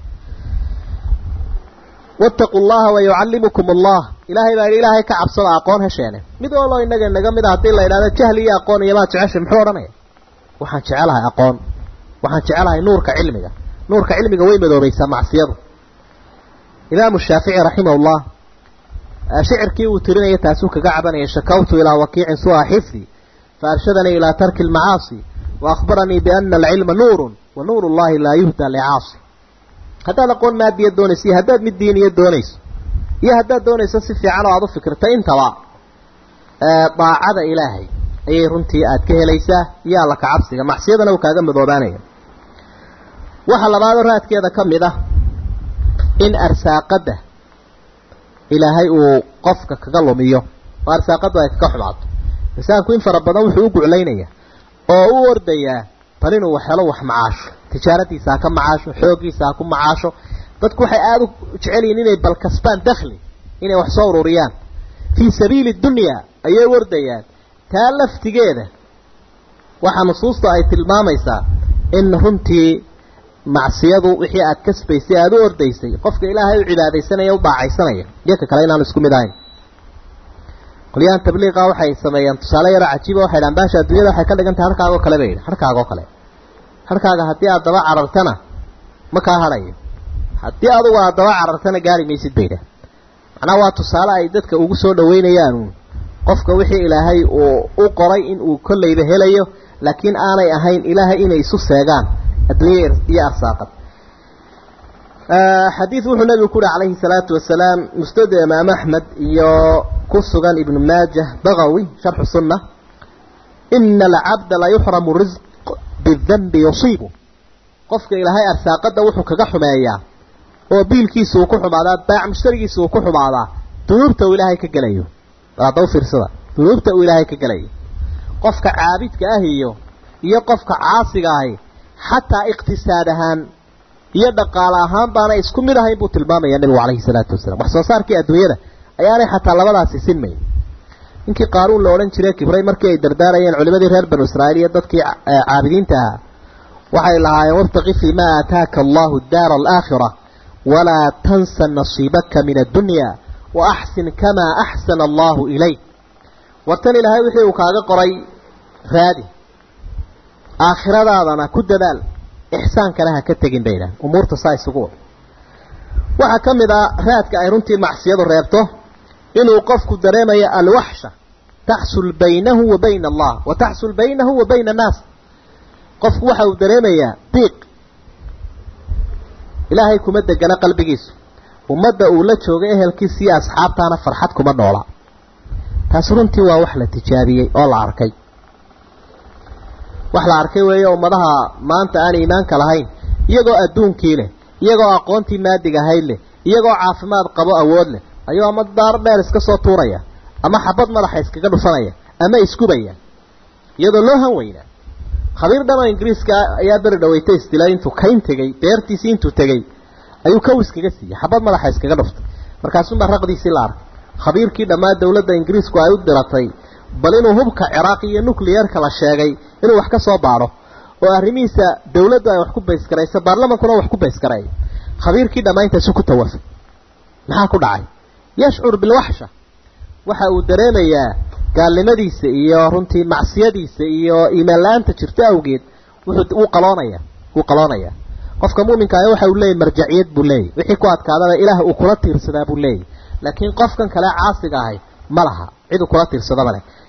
A: wattaqullaha wa yuallimukum allah ilaahay baa ilaahay ka cabsada aqoon hesheene mid walba inaga naga mid ah hadii la yiraahdo jahli iyo aqoon iyo ma jeceshay muxuu oranaya waxaan jecelahay aqoon waxaan jecelahay nuurka cilmiga way madoobaysaa macsiyadu imaam shaafici rahimahullah shicirkii uu tirinaya taasuu kaga cabanaya shakawtu ila waqi'in su'a hifdi فأرشدني إلى ترك المعاصي وأخبرني بأن العلم نور ونور الله لا يهدى لعاصي هذا نقول ما دي الدونيسي هداد من الدين يدونيس يا هداد دونيس في عنه عضو فكرة انت ضاعد إلهي أي رنتي أتكه ليس يا لك عبسك معصيدنا وكذا مضوبانيا وحل بعض الرات كذا كم ذا إن أرساقده إلهي وقفك كقلميه وأرساقده يتكحل عضو إنسانku in fara badan wuxuu u guclaynaya oo u ordaya talin uu xelo wax macaash tijaaradiisa ka macaasho xoogiisa ku macaasho dadku waxay aad u jecel yihiin inay bal kasbaan dakhli inay wax soo ururiyaan fi sabiil dunya ayay wardayaan taa laftigeeda waxa nusuusta ay tilmaamaysaa in runtii macsiyadu wixii aad kasbaysay aad u ordaysay qofka ilaahay u cibaadeysanaya u baacaysanaya dadka kale inaan isku mid ahayn qoliyaan tabliiqa waxay sameeyaan tusaale yar cajiib waxay dhan baasha adduunyada waxay ka dhigantahay harkaaga kale bay harkaaga hadii aad daba carartana ma ka harayo hadii aad uga daba carartana gaari maysid bayda macnaha waa tusaale ay dadka ugu soo dhaweynayaan qofka wixii ilaahay u qoray in uu kullayba helayo laakiin aanay ahayn ilaahay inay isu seegaan adduunyada iyo arsaaqad حديث النبي كله عليه الصلاة والسلام مستند إمام أحمد كسغان ابن ماجه بغوي شرح السنة إن العبد لا يحرم الرزق بالذنب يصيبه قفك إلى هاي أرساقات وحك جحمايا وبيل كيسو كحمادا باع مشتري كيسو كحمادا تنوبته إلى هاي كجليه لا توفر صدا تنوبته إلى هاي كجليه قفك عابد كأهيو يقفك عاصي جاي حتى اقتصادهان iyo dhaqaale ahaan baana isku mid ahayn buu tilmaamaya nabiga kaleey salaatu wasalaam wax soo saarkii adduunyada ayaanay xataa labadaasi sinmay inkii qaaruun la oran jiray kibray markii ay dardaarayeen culimadii reer banu israa'iil iyo dadkii caabidiinta ah waxay lahaayeen wabtaqi fi ma ataaka Allahu ad-dar al-akhirah wala tansa nasibaka min ad-dunya wa ahsin kama ahsana Allahu ilayk watan ilaahay wixii uu kaaga qoray raadi aakhiradaadana ku dadaal إحسان كلها كتجين بينه أمور تصاي سقوط وحكمل راتك أيرنتي معصية الرابطة إنه وقفك الدرامة الوحشة تحصل بينه وبين الله وتحصل بينه وبين الناس قفك وحا الدرامة ضيق إلهي كمدة جنا قلب جيس ومدة أولاد شوقيه الكيسي أصحاب تانا فرحتكم النولا تاسرنتي ووحلة تجارية أول عركي wax la arkay weeyo umadaha maanta aan iimaanka lahayn iyagoo adduunkii leh iyagoo aqoontii maadiga hayle iyagoo caafimaad qabo awood leh ayuu ama daar dheer iska soo tuuraya ama xabad madaxa iskaga dhufanaya ama iskubaya iyadoo loo han weyna khabiir dhama ingiriiska ayaa bari dhaweeytay istilaa intuu kayn tagay beertiisii intuu tagay ayuu ka wiskaga siiyay xabad madaxa iskaga dhuftay markaasuu maraqdiisii la arkay khabiirkii dhamaa dawladda ingiriisku ay u diratay bal inuu hubka Ciraaq iyo nuclear-ka la sheegay inuu wax ka soo baaro oo arrimihiisa dawladdu ay wax ku beeskarayso baarlamaankuna wax ku beeskaray khabiirkii dhamaynta ku tawafay maxaa ku dhacay yashcur bil wahsha waxa uu dareemayaa gaalnimadiisa iyo runtii macsiyadiisa iyo iimaanlaanta jirta awgeed wuxuu u qaloonaya qofka muuminka ah waxa uu leeyahay marjaciyad buu leeyahay wixii ku adkaadaba ilaah uu kula tiirsadaa buu leeyahay laakiin qofkan kale caasiga ah malaha cid kula tiirsadaba leh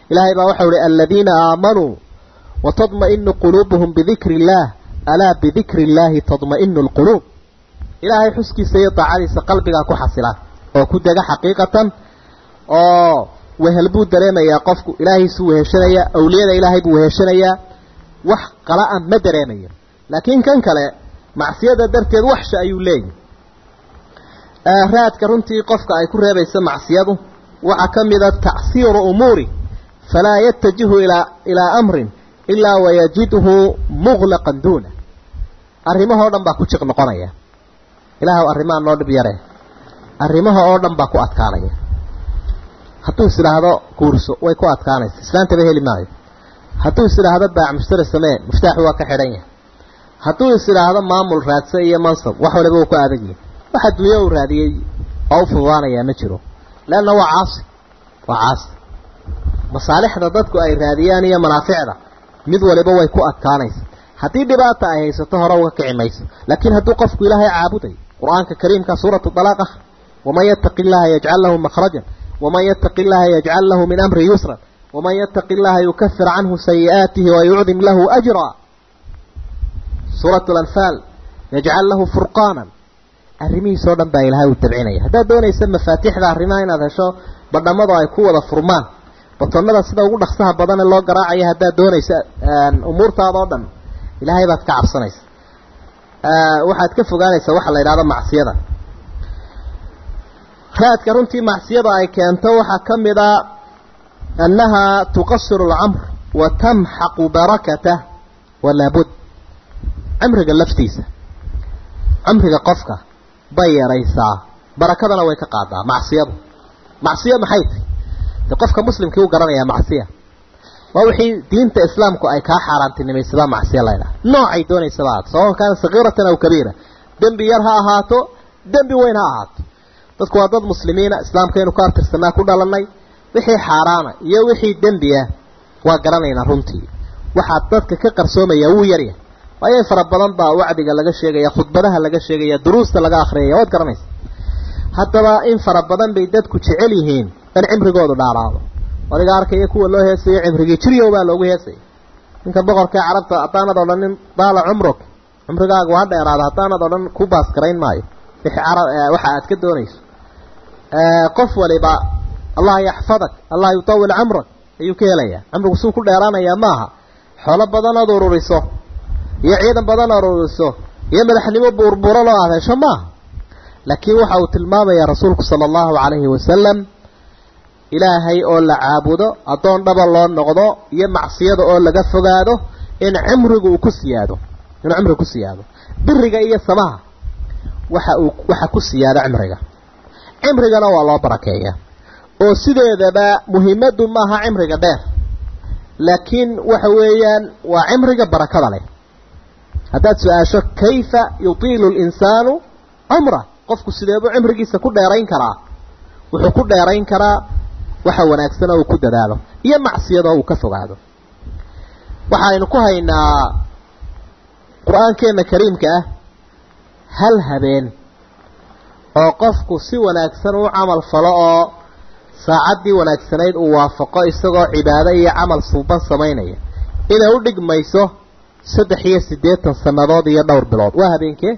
A: إلهي ما وحول الذين آمنوا وتطمئن قلوبهم بذكر الله ألا بذكر الله تطمئن القلوب إلهي حسكي سيطة عريس قلبك كحصلا وكدك حقيقة وهلبو دريما يا قفك إلهي سوه شنيا أولياء إلهي بوه شنيا وح قراء ما دريما لكن كان كلا معصية درتين وحش أيو لين راد كرنتي قفك أي كرة بيسمى معصيته وأكمل تعصير أموري فلا يتجه إلى أمر إلا ويجده مغلقا دونه أرمه أردن باكو شق نقنية إلهي أرمه النور بياره أرمه أردن باكو أتكانية حتى يصير هذا كورسو ويكو أتكانية إسلام تبهي لماذا حتى يصير هذا باع مشتري السماء مفتاح وكحرية حتى يصير هذا مامل رادسية منصب وحول بوكو أدقي واحد ويور هذه أو فضانية نشره لأنه هو عاصي مصالح ضدك أي راديانية منافعنا مذول بوي كو أتكانيس هتي دباتا أي ستهرا وكعميس لكن هدو قفك إلهي عابدي قرآن كريم كسورة الطلاق ومن يتق الله يجعل له مخرجا ومن يتق الله يجعل له من أمر يسرا ومن يتق الله يكفر عنه سيئاته ويعظم له أجرا سورة الأنفال يجعل له فرقانا الرمي سودا با إلهي والتبعينية هذا دون يسمى فاتح ذا الرماين هذا شو برنامضه يكون فرمان بطلنا سيدا وقول أخصها بدن الله قراعي هذا دون أمور تاضادا إلهي بات كعب صنيس واحد كفو قال يسوح الله إلى هذا معصية هات كرنتي معصية أي كانت وحكم ذا أنها تقصر العمر وتمحق بركته ولا بد عمرك اللفتيسة عمرك قفك بيا ريسا بركتنا ويك قاعدة معصية محيط قفك مسلم كيو قرانيا معصية ووحي دينة إسلامك أي كاحاران تنمي سبا معصية الله نوعي دوني سبات سواء كان صغيرة أو كبيرة دنبي يرها هاتو دنبي وينها هاتو تذكوا ضد مسلمين إسلام كانوا كارتر سنة كلها لناي وحي حارانا يوحي دنبيا وقرانينا رمتي waxaad dadka ka qarsoomaya uu yar yahay way farabadan baa wacdiga laga sheegaya khudbadaha laga sheegaya duruusta laga akhriyo wad garanaysa haddaba in farabadan bay dadku jecel yihiin in cimrigoodu dhaaraado waliga arkay kuwa loo heesay cimrigi jiriyo baa loogu heesay inka boqorka carabta ataanad oo dhan baala cumrigaagu waa dheeraada ataanad oo dhan ku baas karayn maayo waxa aad ka doonayso qof waliba Allah yaxfadak Allah yutawil umrak ayuu ka helaya cumrigu soo ku dheeraanaya maaha xoolo badan oo ururiso iyo ciidan badan oo ururiso iyo madaxnimo burbura loo adeesho maaha laakiin waxa uu tilmaamaya rasuulku sallallahu alayhi wasallam ilaahay oo la caabudo adoon dhaba loo noqdo iyo macsiyada oo laga fogaado in cumrigu uu ku siyaado biriga iyo samaha waxa ku siyaada cumrigana waa loo barakeeyaa oo sideedaba muhiimadu maaha cumriga dheer laakiin waxa weeyaan waa cumriga barakada leh hadaad su'aasho kayfa yutiilu al-insanu umra qofku sideebu cumrigiisa ku dheerayn karaa wuxuu ku dheerayn karaa waxa wanaagsan oo ku dadaalo iyo macsiyada oo ka fogaado waxaaynu ku haynaa quraankeena kariimka ah hal habeen oo qofku si wanaagsan u amal falo oo saacadii wanaagsanayd uu waafaqo isagoo cibaado iyo amal suuban sameynaya inay u dhigmayso 380 sanadood iyo dhowr bilood waa habeenkee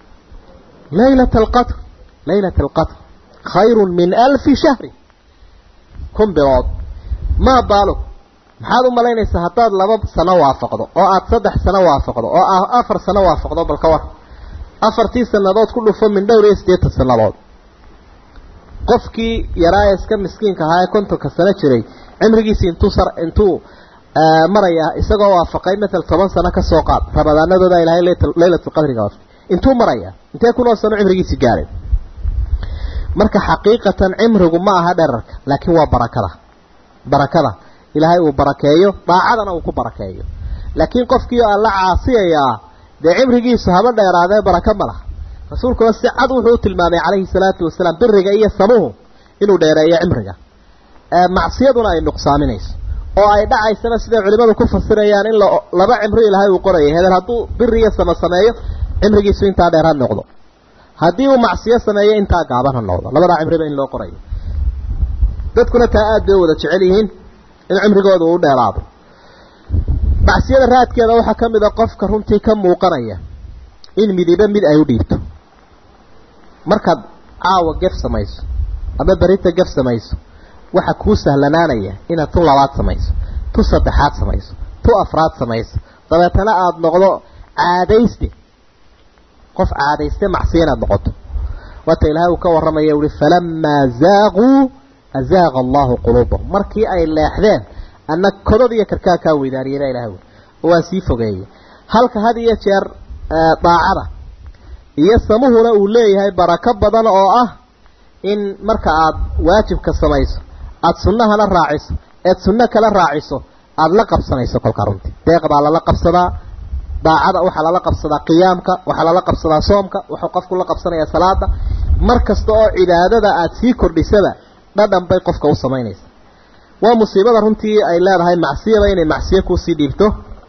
A: laylatul qadr khayrun min 1000 shahr kun bilood ma baalo maxaad u malaynaysaa hadaad 2 sano waafaqdo oo aad 3 sano waafaqdo oo aad 4 sano waafaqdo balka war 4 sanadood ku dhufo min dhowr iyo 8 sanadood qofkii yaraa iska miskiinka ahaa kontonka sano jiray cimrigiisa intuu maraya isagoo waafaqay midal 10 sano ka soo qaad rabadaanadooda ilaahay laylatul qadriga intuu maraya intee ku sano cimrigiisa gaaray marka xaqiiqatan cimrigu ma aha dherarka laakiin waa barakada ilaahay uu barakeeyo daacadana uu ku barakeeyo laakiin qofkii alla caasiyaya de cimrigiisa haba dheeraadee baraka ma laha rasuulku si cad wuxuu tilmaamay calayhi salaatu wasalaam biriga iyo samuhu inuu dheereeyo cimriga macsiyaduna ay nuqsaaminayso oo ay dhacaysana sida culimadu ku fasirayaan in laba cimri ilaahay uu qorayo heer haduu biriga sameeyo cimrigiisu inta dheeraan noqdo hadii uu macsiyo sameeyo inta gaaban noqdo labada cimriba in loo qorayo dadkuna taa aad bay wada jecel yihiin in cimrigooda uu dheeraado macsiyada raadkeeda waxa kamid ah qofka runtii ka muuqanaya in midiba mid ay u dhiibto markaad caawa gaf samayso ama barita gaf samayso waxa ku sahlanaanaya inaad tu labaad samayso tu saddexaad samayso tu afraad samayso dabeetana aad noqdo caadayste qof caadayste macsiina noqoto wata ilaahay uu ka waramaya uu falamma zaaqu azaaqa Allahu qulubahum markii ay leexdeen anna kodad iyo karkaaka weydaariyay ilaahay waa sii fogeeyay halka had iyo jeer daacada iyo samuhuna uu leeyahay baraka badan oo ah in marka aad waajibka samayso aad sunnahana raaciso ee sunna kala raaciso aad la qabsanayso kolka runtii deeqda la qabsadaa daacada waxa la qabsadaa qiyaamka waxa la qabsadaa soomka waxa qofku la qabsanaya salaada markasta oo cibaadada aad sii kordhisada dhadhan bay qofka u sameynaysa waa musiibada runtii ay leedahay macsiyada inay macsiyo ku sii dhiibto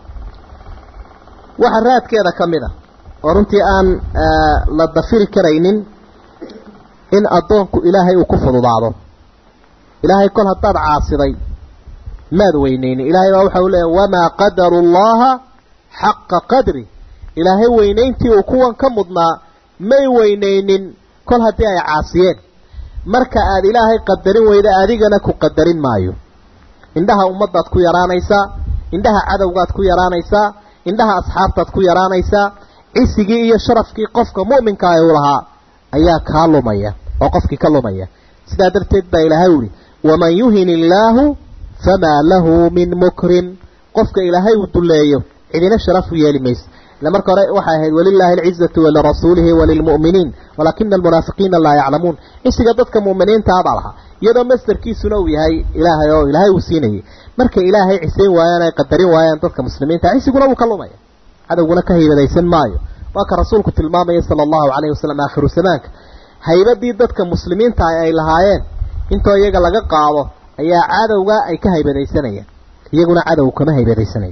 A: waxa raadkeeda kamida oo runtii aan la dafiri karaynin in adoonku ilaahay uu ku fududaado ilaahay kol hadaad caasiday maad weyneynin ilaahay waxa uu leeyahay wama qadarullaha haqqa qadri ilaahay weyneyntii uu kuwan ka mudnaa may weyneynin kol hadii ay caasiyeen marka aad ilaahay qadarin weyda adigana ku qadarin maayo indhaha ummadaad ku yaraanaysa indhaha cadawgaad ku yaraanaysa indhaha asxaabtaad ku yaraanaysa isigii iyo sharafkii qofka mu'minka ah uu lahaa ayaa ka lumaya oo qofkii ka lumaya sida darteed baa ilaahay wuri waman yuhinillahu fama lahu min mukrim qofka ilaahay uu duleeyo cidina sharaf u yeelimays لما قرأ وحاهد ولله العزة ولرسوله وللمؤمنين ولكن المنافقين لا يعلمون إيش قدتك مؤمنين تابعها يدا مستر كيسنا وياي إلهي وسينه مركا إلهي عسين ويانا يقدرين ويانا تدك مسلمين تعيش يقولوا مكلمة هذا يقولك هيبة ليسن مايو وكا رسولك المامي صلى الله عليه وسلم آخر سماك هيبة دي تدك مسلمين تعي لهايين انتو يقال لك قاوة هي عادوا أي كهيبة ليسن يقولنا عادوا كما هيبة ليسن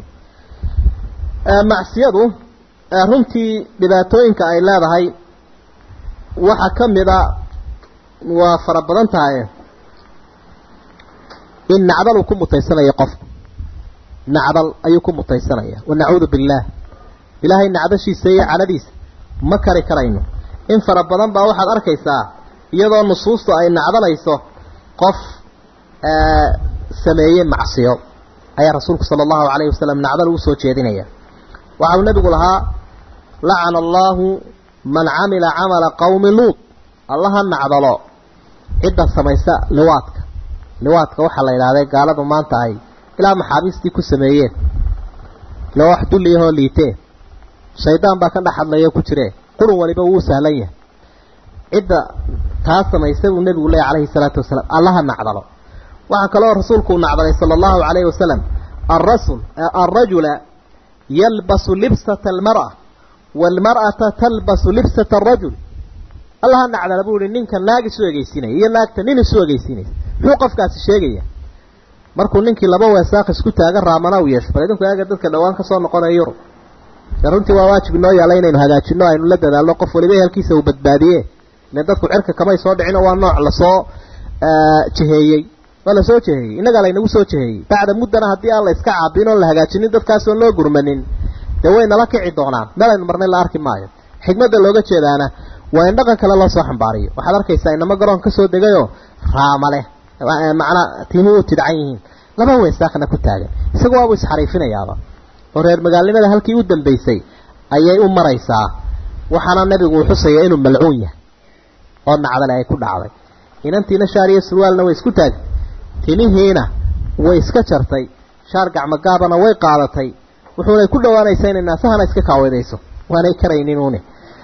A: معصيته runtii dhibaatooyinka ay leedahay waxa kamida waa fara badan tahay in nacdal ku mutaysanaya qof nacdal ayuu ku mutaysanaya wa na'uudu billah ilaahay nacdashiisa iyo caladiisa ma kari karayno in fara badan baa waxaad arkaysaa iyadoo nusuustu ay nacdalayso qof sameeyay macsiyo ayaa rasuulku sallallahu alayhi wasallam nacdal u soo jeedinaya waxa nabigu lahaa لعن الله من عمل عمل قوم لوط الله نعدله عدة سميسة لواتك وحا لا يلاده قالوا ما انتهي الى محابستي كسميين لو واحد لي هو ليته شيطان با كان دخليه ku jire qurun waliba uu sahlayay عدة taas samaysay uu nabigu leeyahay alayhi salatu wasalaam Allah nacdalo waxa kale oo rasuulku nacdalay sallallahu alayhi wasallam الرجل يلبس لبسة المرأة والمرأة تلبس لبسة الرجل الله نعلم بقول إن كان لاقي سوى جيسينه هي لاقي تنين سوى جيسينه حقف كاس الشيء مركون إنك لبوا ساق سكوت أجر رامنا ويش فلذلك كأجر ذلك دوان كسر نقطة يورو يرونتي واجب إنه يعلينا إنه هذا شنو إنه لدى الله قف ولبيه الكيسة وبدبادية ندتك عركة كما يصاد عنا والنوع على صو شهيي ولا صو شهيي إنك على إنه صو شهيي بعد مدة هدي الله يسكع بينه لهذا شنو ندتك كاس ولا جرمانين دawayna la kici doonaan dalan marnay la arki maayo xigmada looga jeedaana waa in dhaqan kale loo soo xambaariyo waxaad arkaysaa inama garoon ka soo degayo raamale macna tiimu tidcayiin laba weesaaqna ku taagan isagoo abu isxariifinayaaba oo reer magaalnimada halkii u dambeysay ayay u maraysaa waxaana nabigu uu xusayay inuu malcuun yahay oo nacdal ay ku dhacday inantiina shaariye surwaalna way isku taag timihiina way iska jartay shaar gacmo gaabana way qaadatay wuxuu ku dhawaanaysaa in naasahana iska kaaweedayso waanay karayninuune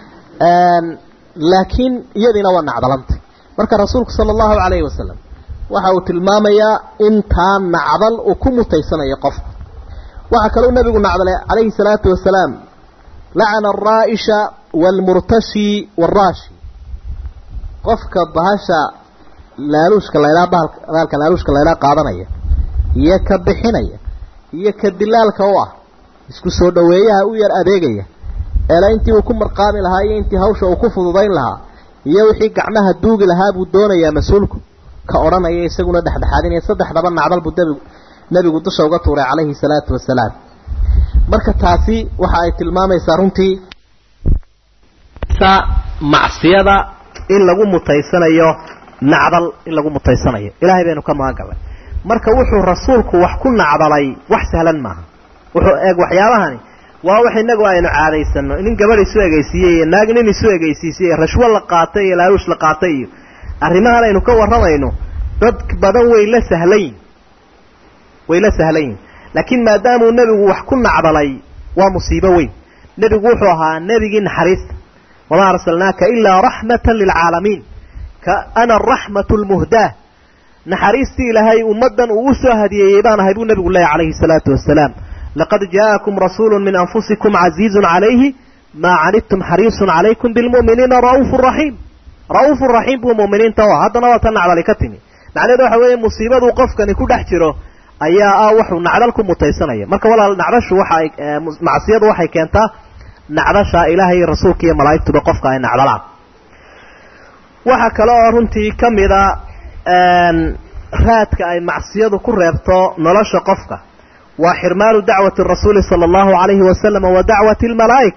A: laakiin iyadina waa nacdalanta marka rasuulku sallallahu alayhi wasallam waxa uu tilmaamayaa in taan nacdal uu ku mutaysanayo qof waxa kale uu nabigu nacdalay alayhi salatu wasalaam la'ana ar-ra'isha wal-murtashi wal-rashi qofka bahasha laaluushka leeyahay qaadanaya iyo ka bixinaya iyo ka dilaalka u ah isku soo dhaweeyaha u yar adeegaya eela intii uu ku marqaami lahaa iyo intii hawsha uu ku fududayn lahaa iyo wixii gacmaha duugi lahaa buu doonayaa mas'uulku ka oranaya isaguna dhaxdhaxaadinaya saddexdaba nacdal buu nabigu dusha uga tuuray calayhi salaatu wasalaam marka taasi waxa ay tilmaamaysaa runtii macsiyada in lagu mutaysanayo nacdal in lagu mutaysanayo ilaahay baynu ka maangalay marka wuxuu rasuulku wax ku nacdalay wax sahlan maaha wuxuu eeg waxyaabahani waa wax inagu aynu caadaysano in gabadh isu egeysiiyay naag nin isu egeysiisay rashwa la qaatay iyo laaluush la qaatay iyo arrimahan aynu ka waramayno dad badan way la sahlayeen laakiin maadaama nabigu wax ku nacdalay waa musiibo weyn nabigu wuxuu ahaa nabigi naxariista wama arsalnaaka illa rahmatan lil alamin ka ana rahmatul muhdah naxariisti ilaahay ummadan uu soo hadiyay baan ahay buu nabigu leeyahay calayhi salaatu wasalaam laqad jaakum rasuulun min anfusikum azizun alayhi ma anittum harisun alaykum bil mu'minina raufur rahim buu mu'miniinta hadana waa tan nacdalay ka timi macnaheedu waxa weeye musiibadu qofkani ku dhex jiro ayaa wuxuu nacdal ku mutaysanaya marka walaal nacdashu waxa ay macsiyadu waxay keentaa nacdasha ilaahay rasuulka iyo malaa'iktuba qofka ay nacdalaan waxa kale oo runtii kamida raadka ay macsiyadu ku reebto nolosha qofka waa xirmaanu dacwati rasuuli sallallahu alayhi wasallam wa dacwati almalaa'ika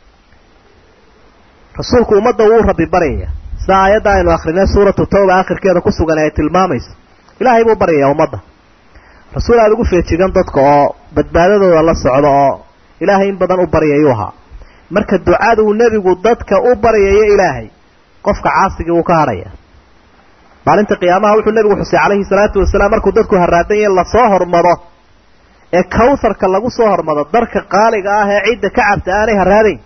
A: rasuulku ummadda uu rabbi baraya saayada aynu akhrinay suuratu tawba aakhirkeeda ku sugan ay tilmaamayso ilaahay buu baraya ummadda rasuul aad ugu feejigan dadka oo badbaadadooda la socdo oo ilaahay in badan u baryayo ahaa marka ducada uu nabigu dadka u baryayo ilaahay qofka caasiga uu ka haraya maalinta qiyaamaha wuxuu nabigu xusay calayhi salaatu wasalaam markuu dadku haraadan yahay la soo hormado ee kawsarka lagu soo hormado darka qaaliga ah ee ciidda ka cabta aanay haraadayn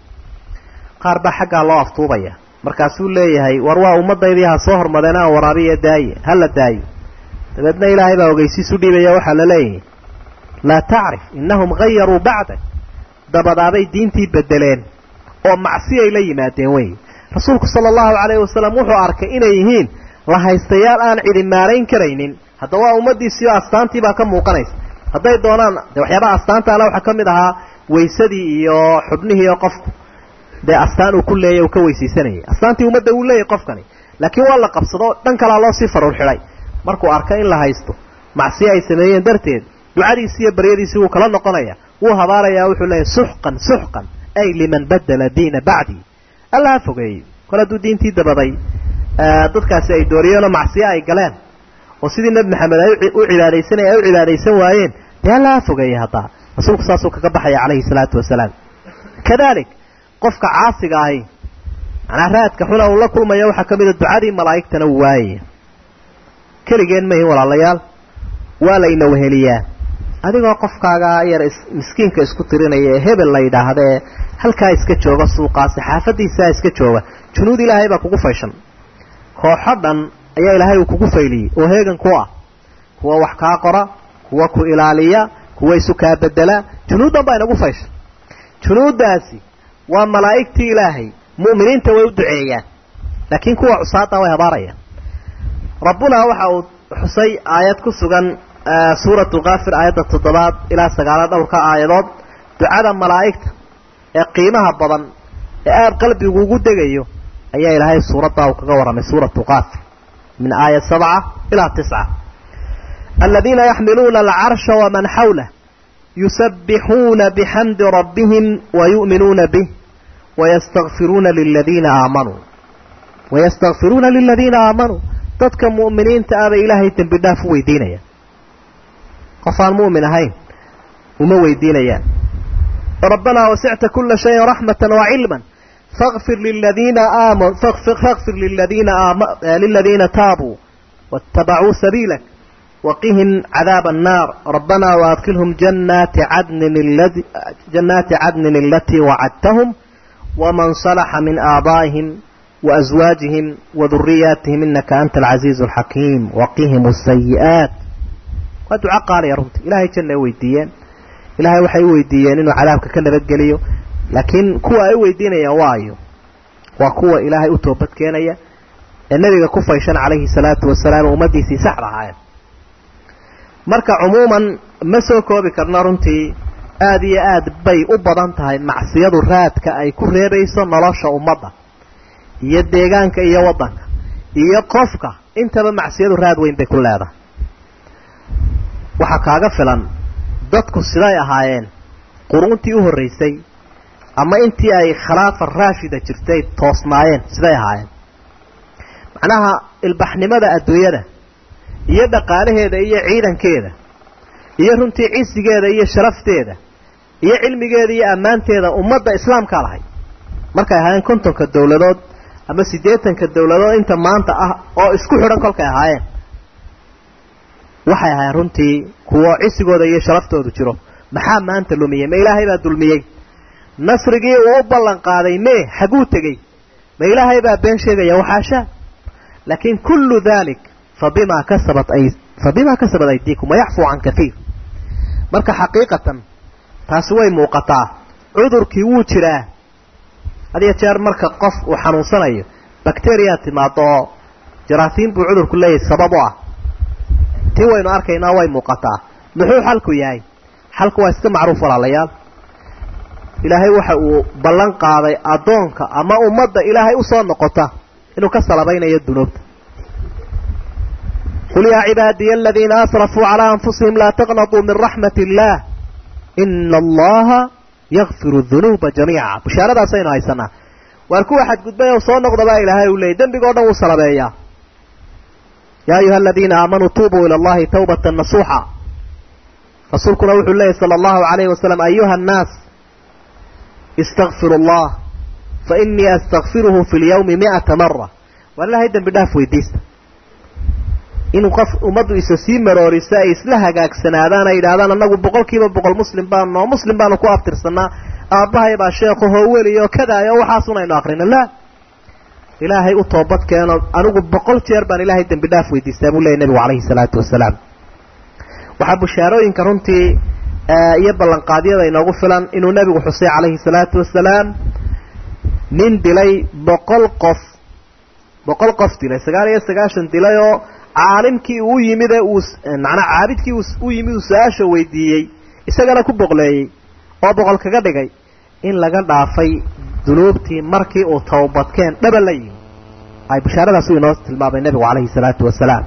A: qaar baa xaggaa loo aftuubaya markaasuu leeyahay war waa ummadaydi ha soo hormadeen aan waraabiya daaye hala daayo dabeedna ilaahay baa ogeysiis u dhiibaya waxaa la leeyahay laa tacrif innahum hayaruu bacdak dabadaabay diintii bedeleen oo macsiyay la yimaadeen wey rasuulku sala allahu calayhi wasalam wuxuu arkay inay yihiin la haystayaal aan cidi maarayn karaynin haddaba waa ummaddiisiio astaantii baa ka muuqanaysa hadday doonaan dee waxyaabaha astaantaana waxaa ka mid ahaa weysadii iyo xubnihii oo qofku dee astaan uu ku leeyay uu ka weysiisanayay astaantii ummadda uu leeyahay qofkani laakiin waa la qabsado dhan kalaa loo sii faruur xidhay markuu arka in la haysto macsiyo ay sameeyeen darteed ducadiisi iyo baryadiisii wuu kala noqonaya wuu habaarayaa wuxuu leeyahay suxqan ay liman badala diina bacdii alla ha fogeeyey kol hadduu diintii dabaday dadkaasi ay dooriyeenoo macsiyo ay galeen oo sidii nebi maxamed ay u cibaadaysan waayeen dee alla ha fogeeyey haddaa rasuulku saasuu kaga baxaya calayhi salaatu wasalaam kadalik qofka caasiga ahi macnaa raadka xuna uu la kulmaya waxaa ka mid a ducadii malaa'igtana uu waayaya keligeen ma ihin walaalayaal waa layna weheliyaa adigoo qofkaaga yar miskiinka isku tirinaya ee hebel la yidhaahda ee halkaa iska jooga suuqaasi xaafadiisaa iska jooga junuud ilaahay baa kugu fayshan kooxo dhan ayaa ilaahay uu kugu fayliyey oo heegan ku ah kuwa wax kaa qora kuwa ku ilaaliya kuwa isu kaa bedela junuuddan baa inagu fayshan junuuddaasi waa malaa'igtii ilaahay mu'miniinta way u duceeyaan laakiin kuwa cusaada way habaarayaan rabbuna waxa uu xusay aayad ku sugan suuratu Ghafir aayadda 7 ilaa 9 dhowrka aayadood ducada malaa'igta ee qiimaha badan ee aad qalbigu ugu degayo ayaa ilaahay suurada uu kaga waramay suuratu Ghafir min aayad 7 ilaa 9 alladina yahmiluna al'arsha wa man hawlahu yusabbihuna bihamdi rabbihim wa yu'minuna bihi wayastaghfiruna lilladina aamanu dadka mu'miniinta ah bay ilaahay dambi dhaaf u weydiinayaan qofaan mu'min ahayn uma weydiinayaan rabbana wasi'ta kulla shay'in rahmatan wa 'ilman faghfir lilladina tabu wattaba'u sabilak وقهم عذاب النار ربنا وادخلهم جنات عدن التي وعدتهم ومن صلح من آبائهم وأزواجهم وذرياتهم إنك أنت العزيز الحكيم وقهم السيئات ودعاء قال يا رب إلهي جنة ويديان إلهي وحي ويديان إنه عذابك كنا بدقليه لكن كوا ويدين يا وايو وكوا إلهي أتوبت كينيا النبي كفايشان عليه الصلاة والسلام ومدي سي سحرها marka umuuman ma soo koobi karna runtii aad iyo aad bay u badan tahay macsiyadu raadka ay ku reebayso nolosha ummadda iyo deegaanka iyo wadanka iyo qofka intaba macsiyadu raad weyn bay ku leedahay waxa kaaga filan dadku siday ahaayeen quruntii u horeysay ama intii ay khilaafa raashida jirtay toosnaayeen siday ahaayeen macnaha ilbaxnimada adduunyada iyo dhaqaalaheeda iyo ciidankeeda iyo runtii cisigeeda iyo sharafteeda iyo cilmigeeda iyo ammaanteeda ummadda islaamka lahay markay ahaayeen 50 dawladood ama 80 dawladood inta maanta ah oo isku xidhan kolkay ahaayeen waxay ahaayeen runtii kuwa cisigooda iyo sharaftoodu jiro maxaa maanta lumiyay ma ilaahay baa dulmiyay nasrigii uu ballan qaaday xaguu tagay ma ilaahay baa been sheegaya waxaasha laakiin kullu dhalik fabima kasabat aydikum wayahfu an kathir marka xaqiiqatan taas way muuqataa cudurkii wuu jiraa hadiya jeer marka qof uu xanuunsanayo bacteria timaado jaraatiin buu cudurku leeyahay sabab ah tii waynu arkaynaa way muuqataa muxuu xalku yahay xalku waa iska macruuf walaalayaal ilaahay waxa uu ballan qaaday adoonka ama ummadda ilaahay u soo noqota inuu ka salabaynayo dunuubta qul yaa cibaadiya alladhiina asrafuu calaa anfusihim laa taqnatuu min raxmati illaah ina allaha yakfiru dunuuba jamiica bishaaradaasaynu haysanaa waar kuwa xadgudbay oo soo noqda baa ilaahay uu leeyay dembigoo dhan wuu salabeeyaa yaa ayuha aladiina aamanuu tuubuu ila allahi tawbatan nasuuxa rasuulkuna wuxuu leeyahy sala allahu calayhi wasalam ayuha annaas istakfiru allah fa inii astakfiruhu fi lyawmi 100 mara waa ilaahay dembi dhaaf weydiista inuu qof ummaddu isa sii maroorisa ay isla hagaagsanaadaan ay yidhaahdaan annagu 100% muslim baanu ku aftirsanaa aabbahay baa sheekahoo weliyo kadaayo waxaasunaynu akrina la ilaahay u toobad keeno anigu 100 jeer baan ilaahay dembi dhaaf weydiistaa buu leeyahay nabigu calayhi salaatu wasalaam waxaa bushaarooyinka runtii iyo ballanqaadyada inoogu filan inuu nabigu xusay calayhi salaatu wasalaam nin dilay 100 qof dilay 99 dilay oo caalimkii uu yimid uu macna caabidkii uu yimid uu su'aasha weydiiyay isagana ku boqleeyay oo boqol kaga dhigay in laga dhaafay dunuubtii markii uu tawbadkeen dhaba la yimid ay bishaaradaas inoo tilmaamay nabigu calayhi salaatu wasalaam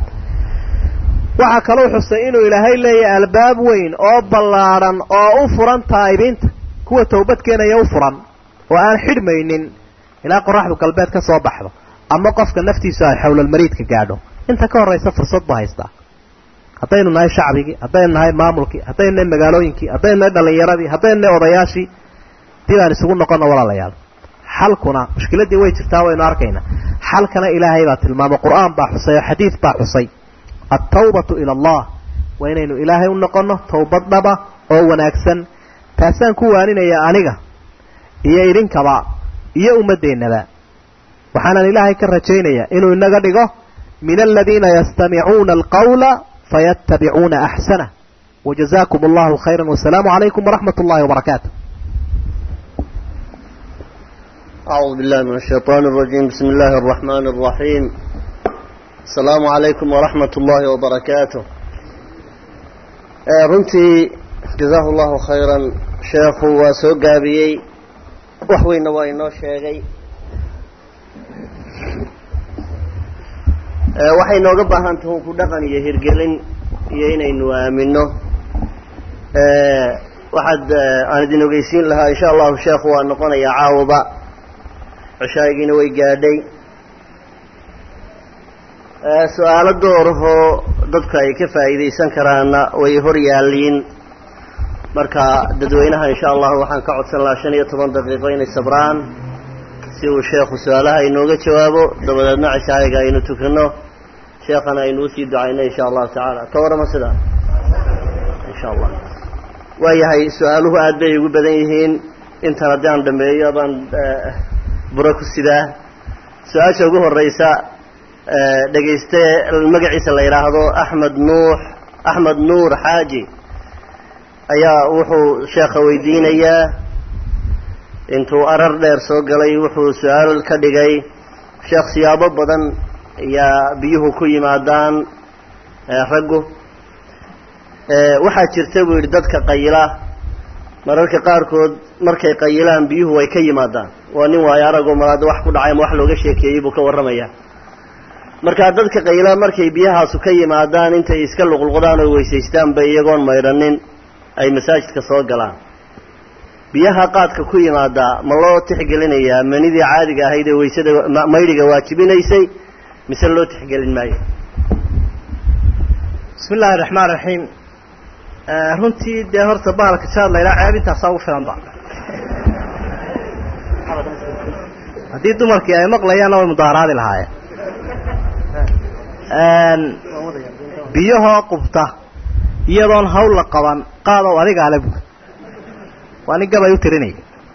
A: waxa kale uu xusay inuu ilaahay leeyahay albaab weyn oo ballaaran oo u furan taayibiinta kuwa tawbad keenaya u furan oo aan xidhmaynin ilaa qoraxdu galbeed ka soo baxdo ama qofka naftiisu ay xawlal mariidka gaadho inta ka horeysa fursad baa haystaa haddaynu nahay shacbigii haddaynu nahay maamulkii haddaynu nahay magaalooyinkii haddaynu nahay dhallinyaradii haddaynu nahay odayaashii dib aan isugu noqono walaalayaal xalkuna mushkiladii way jirtaa waynu arkaynaa xalkana ilaahay baa tilmaamay qur'aan baa xusay oo xadiid baa xusay at-tawbatu ila allah wa inaynu ilaahay u noqono tawbad dhaba oo wanaagsan taasaan ku waaninaya aniga iyo idinkaba iyo ummadeennaba waxaanan ilaahay ka rajaynayaa inuu inaga dhigo min aladiina yastamicuuna alqawla fayattabicuuna axsanah wajazaakum allahu khayran wasalaamu calaykum waraxmat ullahi wabarakaatu
B: أعوذ بالله من الشيطان الرجيم بسم الله الرحمن الرحيم السلام عليكم ورحمة الله وبركاته runtii جزاه الله خيرا sheekhu waa soo gaabiyey wax weyna waa inoo sheegay waxay nooga baahan tahay ku dhaqan iyo hirgelin iyo inaynu aamino waxaad aan idin ogeysiin lahaa insha allahu sheekhu waa noqonayaa caawaba cishaagiina way gaadhay su-aalo doorahoo dadka ay ka faa'iidaysan karaana way hor yaalliin marka dadweynaha insha allahu waxaan ka codsan lahaa 15 daqiiqo inay sabraan si uu sheekhu su-aalaha inooga jawaabo dabadeedna cishaayiga aynu tukano sheekhana aynu usii ducayno insha allahu tacaala ka warrama sidaa insha allah waayahay su-aaluhu aad bay ugu badan yihiin intan haddii aan dhameeyo baan buro ku sidaa su-aasha ugu horeysa dhegayste magaciisa la yidhaahdo axmed nuur xaaji ayaa wuxuu sheekha weydiinayaa intuu arar dheer soo galay wuxuu su-aal ka dhigay sheekh siyaabo badan ayaa biyuhu ku yimaadaan raggu waxaa jirta buu yidhi dadka qayila mararka qaarkood markay qayilaan biyuhu way ka yimaadaan waa nin waayo aragoo malaado wax ku dhacay ama wax looga sheekeeyey buu ka warramayaa markaa dadka qayla markay biyahaasu ka yimaadaan intay iska luqluqdaan oo weysaystaan bay iyagoon maydhanin ay masaajidka soo galaan biyaha qaadka ku yimaadaa ma loo tixgelinayaa manidii caadiga ahayd ee weysada maydhiga waajibinaysay mise loo tixgelin maayo
C: bismi illaahi raxmaan raxiim runtii dee horta bahalka jaad laydhaa ceebintaasaa ugu filan ba haddii dumarkii ay maqlayaanna way mudaaharaadi lahaayeen biyahoo qubta iyadoon hawl la qaban qaadow adiga ale buga waa nin gabay u tirinaya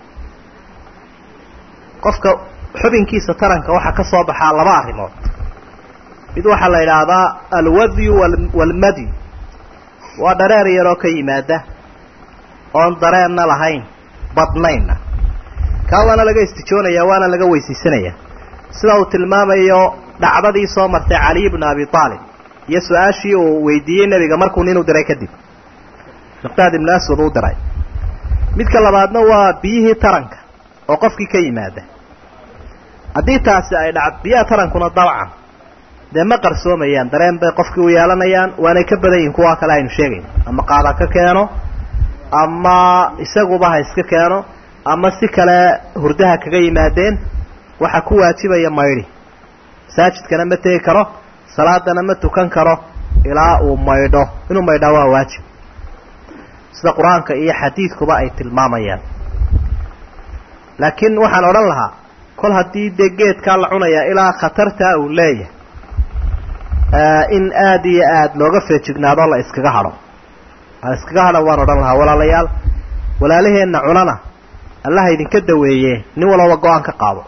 C: qofka xubinkiisa taranka waxaa ka soo baxaa laba arrimood mid waxaa la yidhaahdaa alwadyu waalmadyu waa dhareer yaroo ka yimaada oon dareenna lahayn badnaynna kaa waana laga istijoonaya waana laga weysaysanaya sida uu tilmaamayo dhacdadii soo martay caliy bnu abi aalib iyo su-aashii uu weydiiyey nebiga markuu nin u diray kadib miqdaad ibnu aswad uu diray midka labaadna waa biyihii taranka oo qofkii ka yimaada haddii taasi ay dhacdo biyaha tarankuna dabcan dee ma qarsoomayaan dareen bay qofkii u yeelanayaan waanay ka badan yihin kuwaa kale aynu sheegayno ama qaada ka keeno ama isaguba ha iska keeno ama si kale hurdaha kaga yimaadeen waxaa ku waajibaya maydhi masaajidkana ma tegi karo salaadana ma tukan karo ilaa uu maydho inuu maydhaa waa waajib sida qur-aanka iyo xadiidkuba ay tilmaamayaan laakiin waxaan odhan lahaa kol haddii dee geedkaa la cunayaa ilaa khatartaa uu leeyahay in aada iyo aada looga feejignaadoo la iskaga hadho waan odhan lahaa walaalayaal walaalaheenna cunana allaha idinka daweeye nin walaba go-aan ka qaado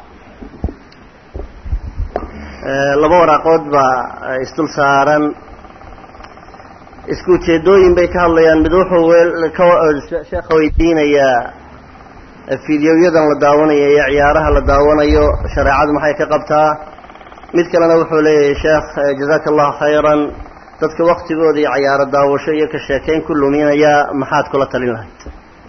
B: laba waraaqood baa isdul saaran isku ujeedooyin bay ka hadlayaan mid wuxuu sheekha weydiinayaa fideoyadan la daawanayo iyo ciyaaraha la daawanayo shareecadu maxay ka qabtaa mid kalena wuxuu leeyahay sheekh jazaaka allahu khayran dadka waktigooda iyo ciyaaro daawasho iyo ka sheekeyn ku luminaya maxaad kula talin lahayd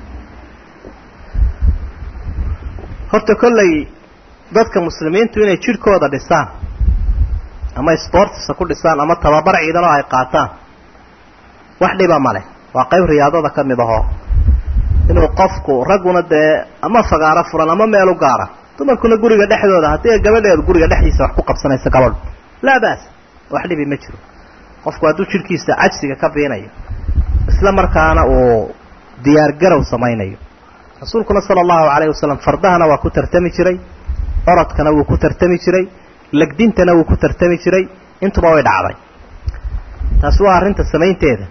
C: horta kolley dadka muslimiintu inay jidhkooda dhisaan ama sportsa ku dhisaan ama tababar ciidan oo ay qaataan wax dhiba male waa qayb riyaadada ka mid ahoo inuu qofku ragguna dee ama fagaaro furan ama meel u gaara dumarkuna guriga dhexdooda haddii gabadheedu guriga dhexdiisa wax ku qabsanayso gabadhu laa baas wax dhibi ma jiro qofku hadduu jidhkiisa cajsiga ka biinayo isla markaana uu diyaargarow samaynayo rasuulkuna sala allahu calayhi wasalam fardahana waa ku tartami jiray orodkana wuu ku tartami jiray legdintana wuu ku tartami jiray intuba way dhacday taasi waa arrinta samaynteeda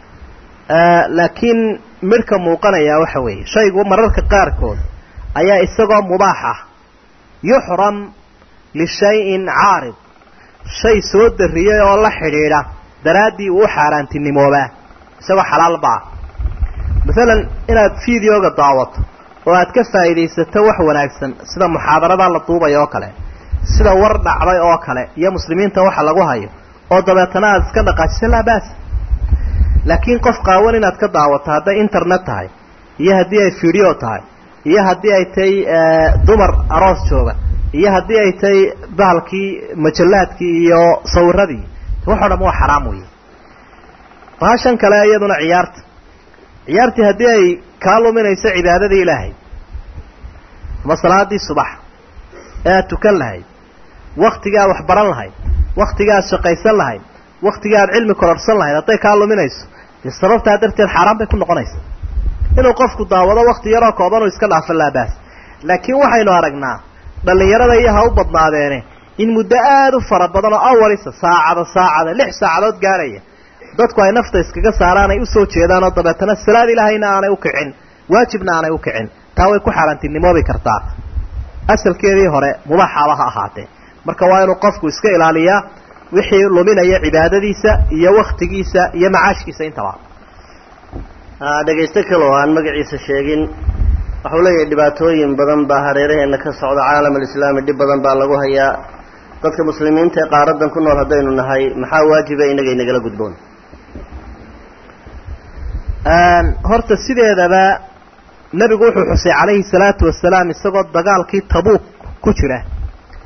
C: laakiin midhka muuqanayaa waxa weeye shaygu mararka qaarkood ayaa isagoo mubaax ah yuxram lishayin caarid shay soo darriyay oo la xidhiidha daraaddii uu xaaraantinimoobaa isagoo xalaalba ah masalan inaad fideoga daawato oo aad ka faa'iidaysato wax wanaagsan sida muxaadaradaa la duubaya oo kale sida war dhacday oo kale iyo muslimiinta waxa lagu hayo oo dabeetana aad iska dhaqaajiso laa baas laakiin qof qaawan inaad ka daawato hadday internet tahay iyo haddii ay video tahay iyo haddii ay tahay dumar aroos jooga iyo haddii ay tahay bahalkii majallaadkii iyo sawiradii waxoo dham waa xaraam weeye baashan kale iyaduna ciyaartii haddii ay kaa luminayso cibaadadii ilaahay ama salaadii subax ee aad tukan lahayd waktigii aad wax baran lahayd waktigii aad shaqaysan lahayd waktigii aad cilmi kororsan lahayd hadday kaa luminayso dee sababtaa darteed xaaraan bay ku noqonaysaa inuu qofku daawado wakti yaroo kooban uu iska dhaafo laabaas laakiin waxaynu aragnaa dhallinyarada iyo ha u badnaadeene in muddo aada u fara badan oo awalisa saacada 6 saacadood gaaraya dadku ay nafta iskaga saaraan ay usoo jeedaan oo dabeetana salaad ilaahayna aanay u kicin waajibna aanay u kicin taa way ku xaaraantinimoobi kartaa asalkeedii hore mubaaxaba ha ahaatee marka waa inuu qofku iska ilaaliyaa wixii luminaya cibaadadiisa iyo waktigiisa iyo macaashkiisa intaba
B: dhegaysto kale oo aan magaciisa sheegin waxuu leeyahay dhibaatooyin badan baa hareeraheena ka socda caalam alislaami dhib badan baa lagu hayaa dadka muslimiinta ee qaaradan ku nool haddaynu nahay maxaa waajiba inaga inagala gudboon
C: horta sideedaba nebigu wuxuu xusay calayhi salaatu wasalaam isagoo dagaalkii tabuuk ku jira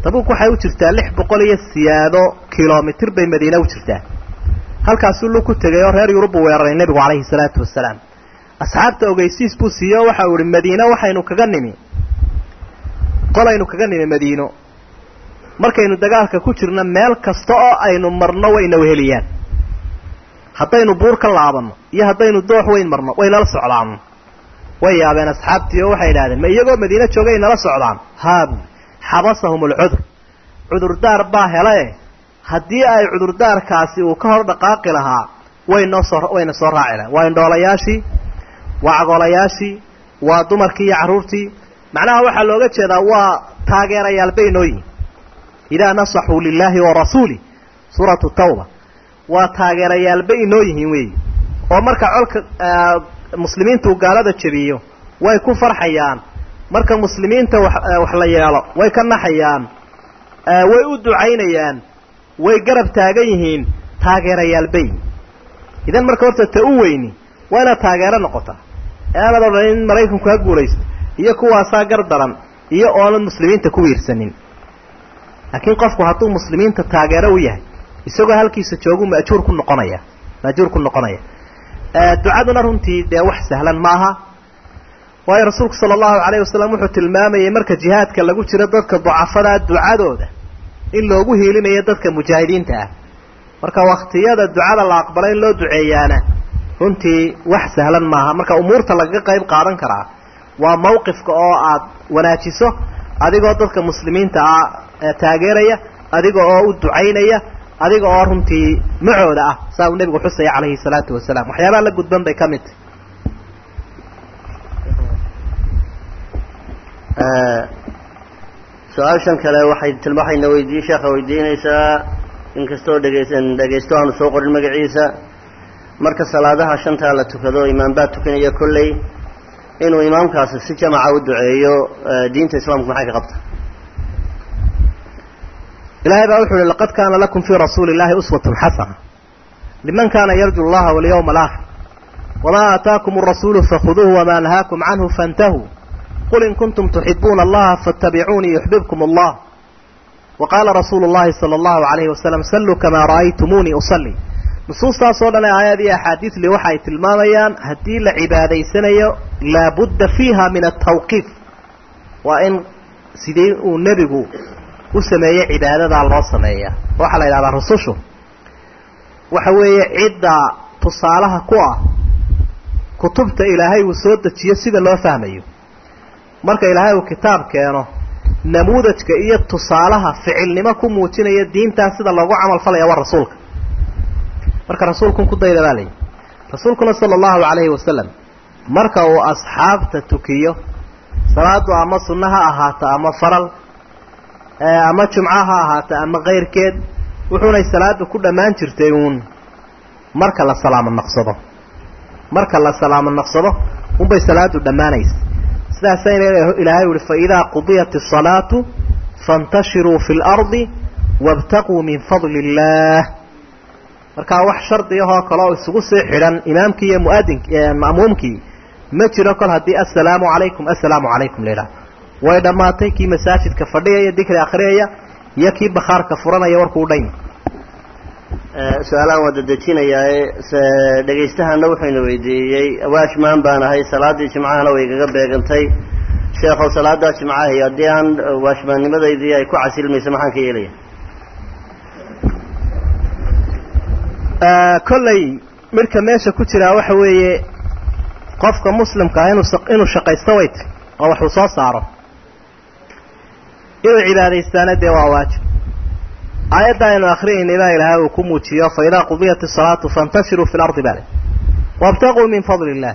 C: tabuuk waxay u jirtaa 600 iyo siyaado kilomitir bay madiina u jirtaa halkaasuu lu ku tegay oo reer Yurub weeraray nabigu calayhi salaatu wasalaam asxaabta ogeysiis buu siiyo waxa uu yiri madiina waxaynu kaga nimi qolaynu kaga nimi madiino markaynu dagaalka ku jirna meel kasta oo aynu marno wayna weheliyaan haddaynu buur ka laabano iyo haddaynu doox weyn marno wayna la socdaan way yaabeen asxaabtii oo waxay yiraahdeen ma iyagoo madiina joogay nala socdaan haab xabasahum cudur daar baa helay haddii ay cudurdaarkaasi uu ka hor dhaqaaqi lahaa wayna soo raaceen waa indhoolayaashii waa agolayaashii waa dumarkii iyo caruurtii macnaha waxa looga jeedaa waa taageerayaal baynooyin idaa nasaxu lillahi wa rasuuli suuratu tawba waa taageerayaal baynooyin weey oo marka colka muslimiintu gaalada jabiyo way ku farxayaan marka muslimiinta wax la yeelo way ka naxayaan way u ducaynayaan way garab taagan yihiin taageerayaal bay idan marka horta ta u weyni waa inaad taageero noqota aanad odhan in maraykanku ha guulaysto iyo kuwaasaa gar daran iyo oonan muslimiinta ku wiirsanin laakiin qofku hadduu muslimiinta taageero u yahay isagoo halkiisa joogu maajuur ku noqonaya ducaduna runtii dee wax sahlan maaha waayo rasuulku sala allahu calayhi wasalam wuxuu tilmaamayay marka jihaadka lagu jiro dadka ducafada ducadooda in loogu hiilinayo dadka mujaahidiinta ah marka waqtiyada ducada la aqbalay in loo duceeyaana runtii wax sahlan maaha marka umuurta laga qayb qaadan karaa waa mowqifka oo aad wanaajiso adigoo dadka muslimiinta ah taageeraya adiga oo u ducaynaya adiga oo runtii macooda ah saa uu nabigu xusay calayhi salaatu wasalaam waxyaabaha la gudban bay kamid
B: su-aashan kale waxayna sheekha weydiinaysaa inkastoo dhegaysto aanu soo qorin magaciisa marka salaadaha shantaa la tukado imaam baa tukanaya kolley inuu imaamkaasi si jamaca u duceeyo diinta islaamku maxay ka qabta
C: ilaahay baa wuxuu laqad kaana lakum fi rasuulillahi uswatun hasana liman kaana yarju allaha wal yawmal aakhir wama ataakum ar-rasuulu fakhuduhu wama nahaakum anhu fantahu قل إن كنتم تحبون الله فاتبعوني يحببكم الله وقال رسول الله صلى الله عليه وسلم صلوا كما رأيتموني أصلي نصوص صورنا آيات أحاديث لوحي الماميان هدي لعبادي سنة لا بد فيها من التوقيف وإن سيدي النبي وسمي عبادة الله سمية وحلا إلى الرسوش وحوي عدة تصالها قوة كتبت إلهي وسودة يسيد الله فهميه marka ilaahay uu kitaab keeno namuudajka iyo tusaalaha ficilnimo ku muujinaya diinta sida loogu amal falaya waa rasuulka marka rasuulku ku daydabalay rasuulkuna sallallahu alayhi wasallam marka uu asxaabta tukiyo salaadu ama sunnaha ahaata ama faral ama jumcaha ahaata ama qeyrkeed wuxuuna salaadu ku dhamaan jirtay marka la salaamo naqsado bay salaadu dhamaanaysaa سيدنا إلهي فإذا قضيت الصلاة فانتشروا في الأرض وابتقوا من فضل الله marka wax shardi ah kala isugu soo xiran imaamkii iyo ma'muumkii ma jiro kal hadii assalaamu alaykum leela way dhamaatay kii masaajidka fadhiyay dhikri akhriyay iyo kii bakhaarka furanaya warku u dhayn
B: su'aalaan wada dejinaya dhageystahana wuxuu weydiiyay waashmaan baan ahay salaadii jimcaha way igaga beegantay sheekho salaada jimcaha hadii aan waashmaannimadeedii ay ku casilmayso maxaan ka yeelaya
C: kolley marka meesha ku jira waxa weeye qofka muslimka inuu shaqaysto wayt oo wax uu soo saaro inuu cibaadaystaana dee waa waajib آيات إنه آخرين إلى إلهي وكم وتشيا فإذا قضيت الصلاة فانتشروا في الأرض بعد وابتغوا من فضل الله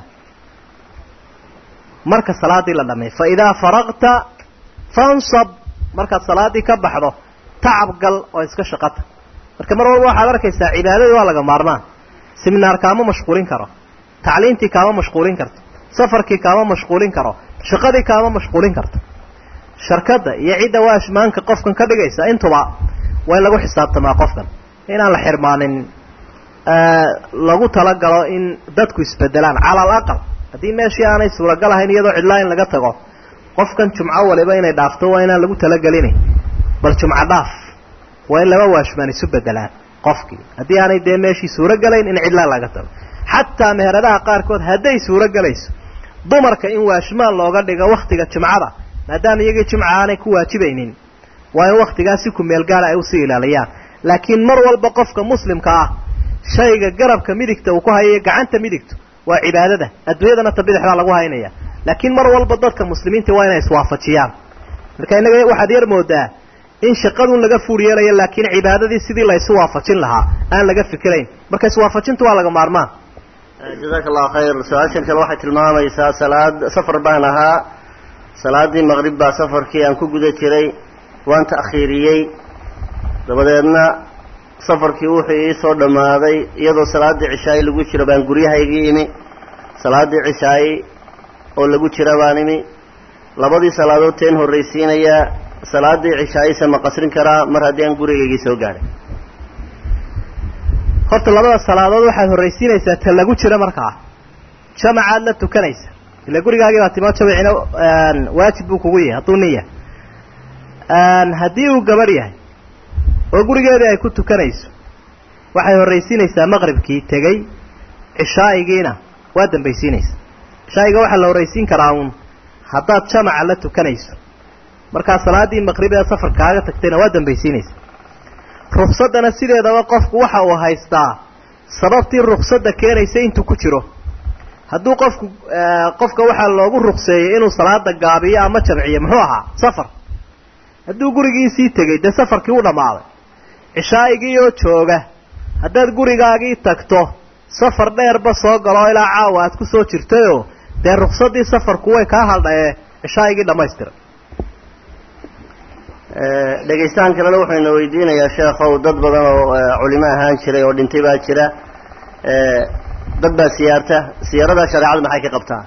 C: مركز صلاة إلا دمي فإذا فرغت فانصب مركز صلاة كبحضه تعب قل ويسكش شقط مركز مرة واحد مركز عبادة ولا جمارنا سمينار كامو مشغولين كرا تعليمتي كامو مشغولين كرت سفركي كامو مشغولين كرا شقدي كامو مشغولين كرت شركة يعيد واش مانك قفكن كدغيسا انتوا وين lagu xisaabtama qofkan inaan la xirmaanin lagu tala galo in dadku isbedelaan ala aqal hadii meeshii aanay suuragal ahayn iyadoo cidlaan laga tago qofkan jumco waliba inay dhaafto waa inaan lagu tala galin bal jumca dhaaf waa in laba waashmaan isu bedelaan qofkii haddii aanay dee meeshii suuro galayn in cidlaa laga tago xataa meheradaha qaarkood hadday suuro galayso dumarka in waashmaan looga dhigo waktiga jumcada maadaama iyagii jumca aanay ku waajibaynin waa in waktigaasi ku meel gaara ay usii ilaaliyaan laakiin mar walba qofka muslimka ah shayga garabka midigta uu ku hayayo gacanta midigta waa cibaadada adduunyadana ta bidixdaa lagu haynaya laakiin mar walba dadka muslimiinta waa inay iswaafajiyaan marka innaga waxaad yar moodaa in shaqadun laga fuur yeelayo laakiin cibaadadii sidii la isu waafajin lahaa aan laga fikirayn marka iswaafajintu waa laga maarmaan
B: jazaaka allahu khayr su-aashan kale waxay tilmaamaysaa safar baan ahaa salaadii maqrib baa safarkii aan ku guda jiray waan ta'khiiriyey dabadeedna safarkii wuxuu ii soo dhammaaday iyadoo salaaddii cishaayi lagu jiro baan guryahaygii imi salaaddii cishaayi oo lagu jira baan imi labadii salaadood teen horraysiinayaa salaaddii cishaayise ma qasrin karaa mar haddii aan gurigaygii soo gaadhay
C: horta labada salaadood waxaad horraysiinaysaa ta lagu jira markaa jamacaad la tukanaysa ila gurigaagii baa timaa jamacina waajib buu kugu yahay hadduu nin yahay haddii uu gabarh yahay oo gurigeedii ay ku tukanayso waxay horraysiinaysaa maqribkii tegey cishaa'igiina waa dambaysiinaysa cishaa'iga waxaa la horraysiin karaa uun haddaad jamaca la tukanayso markaa salaaddii maqrib ee safar kaaga tagtayna waa dambaysiinaysa ruksaddana sideedaba qofku waxa uu haystaa sababtii ruksadda keenaysa intuu ku jiro hadduu qofka waxaa loogu rukseeyey inuu salaada gaabiyo ama jamciyo muxuu ahaa safar hadduu gurigiisii tegey dee safarkii u dhammaaday cishaa'igii oo jooga haddaad gurigaagii tagto safar dheerba soo galo ilaa caawa aad ku soo jirtayoo dee ruksaddii safarku way kaa haldhaye cishaa'igii dhammaystiray
B: dhegaystahan kalena wuxuyna weydiinayaa sheekhow dad badan oo culimo ahaan jiray oo dhintay baa jira dad baa siyaarta siyaarada shareecadu maxay ka qabtaa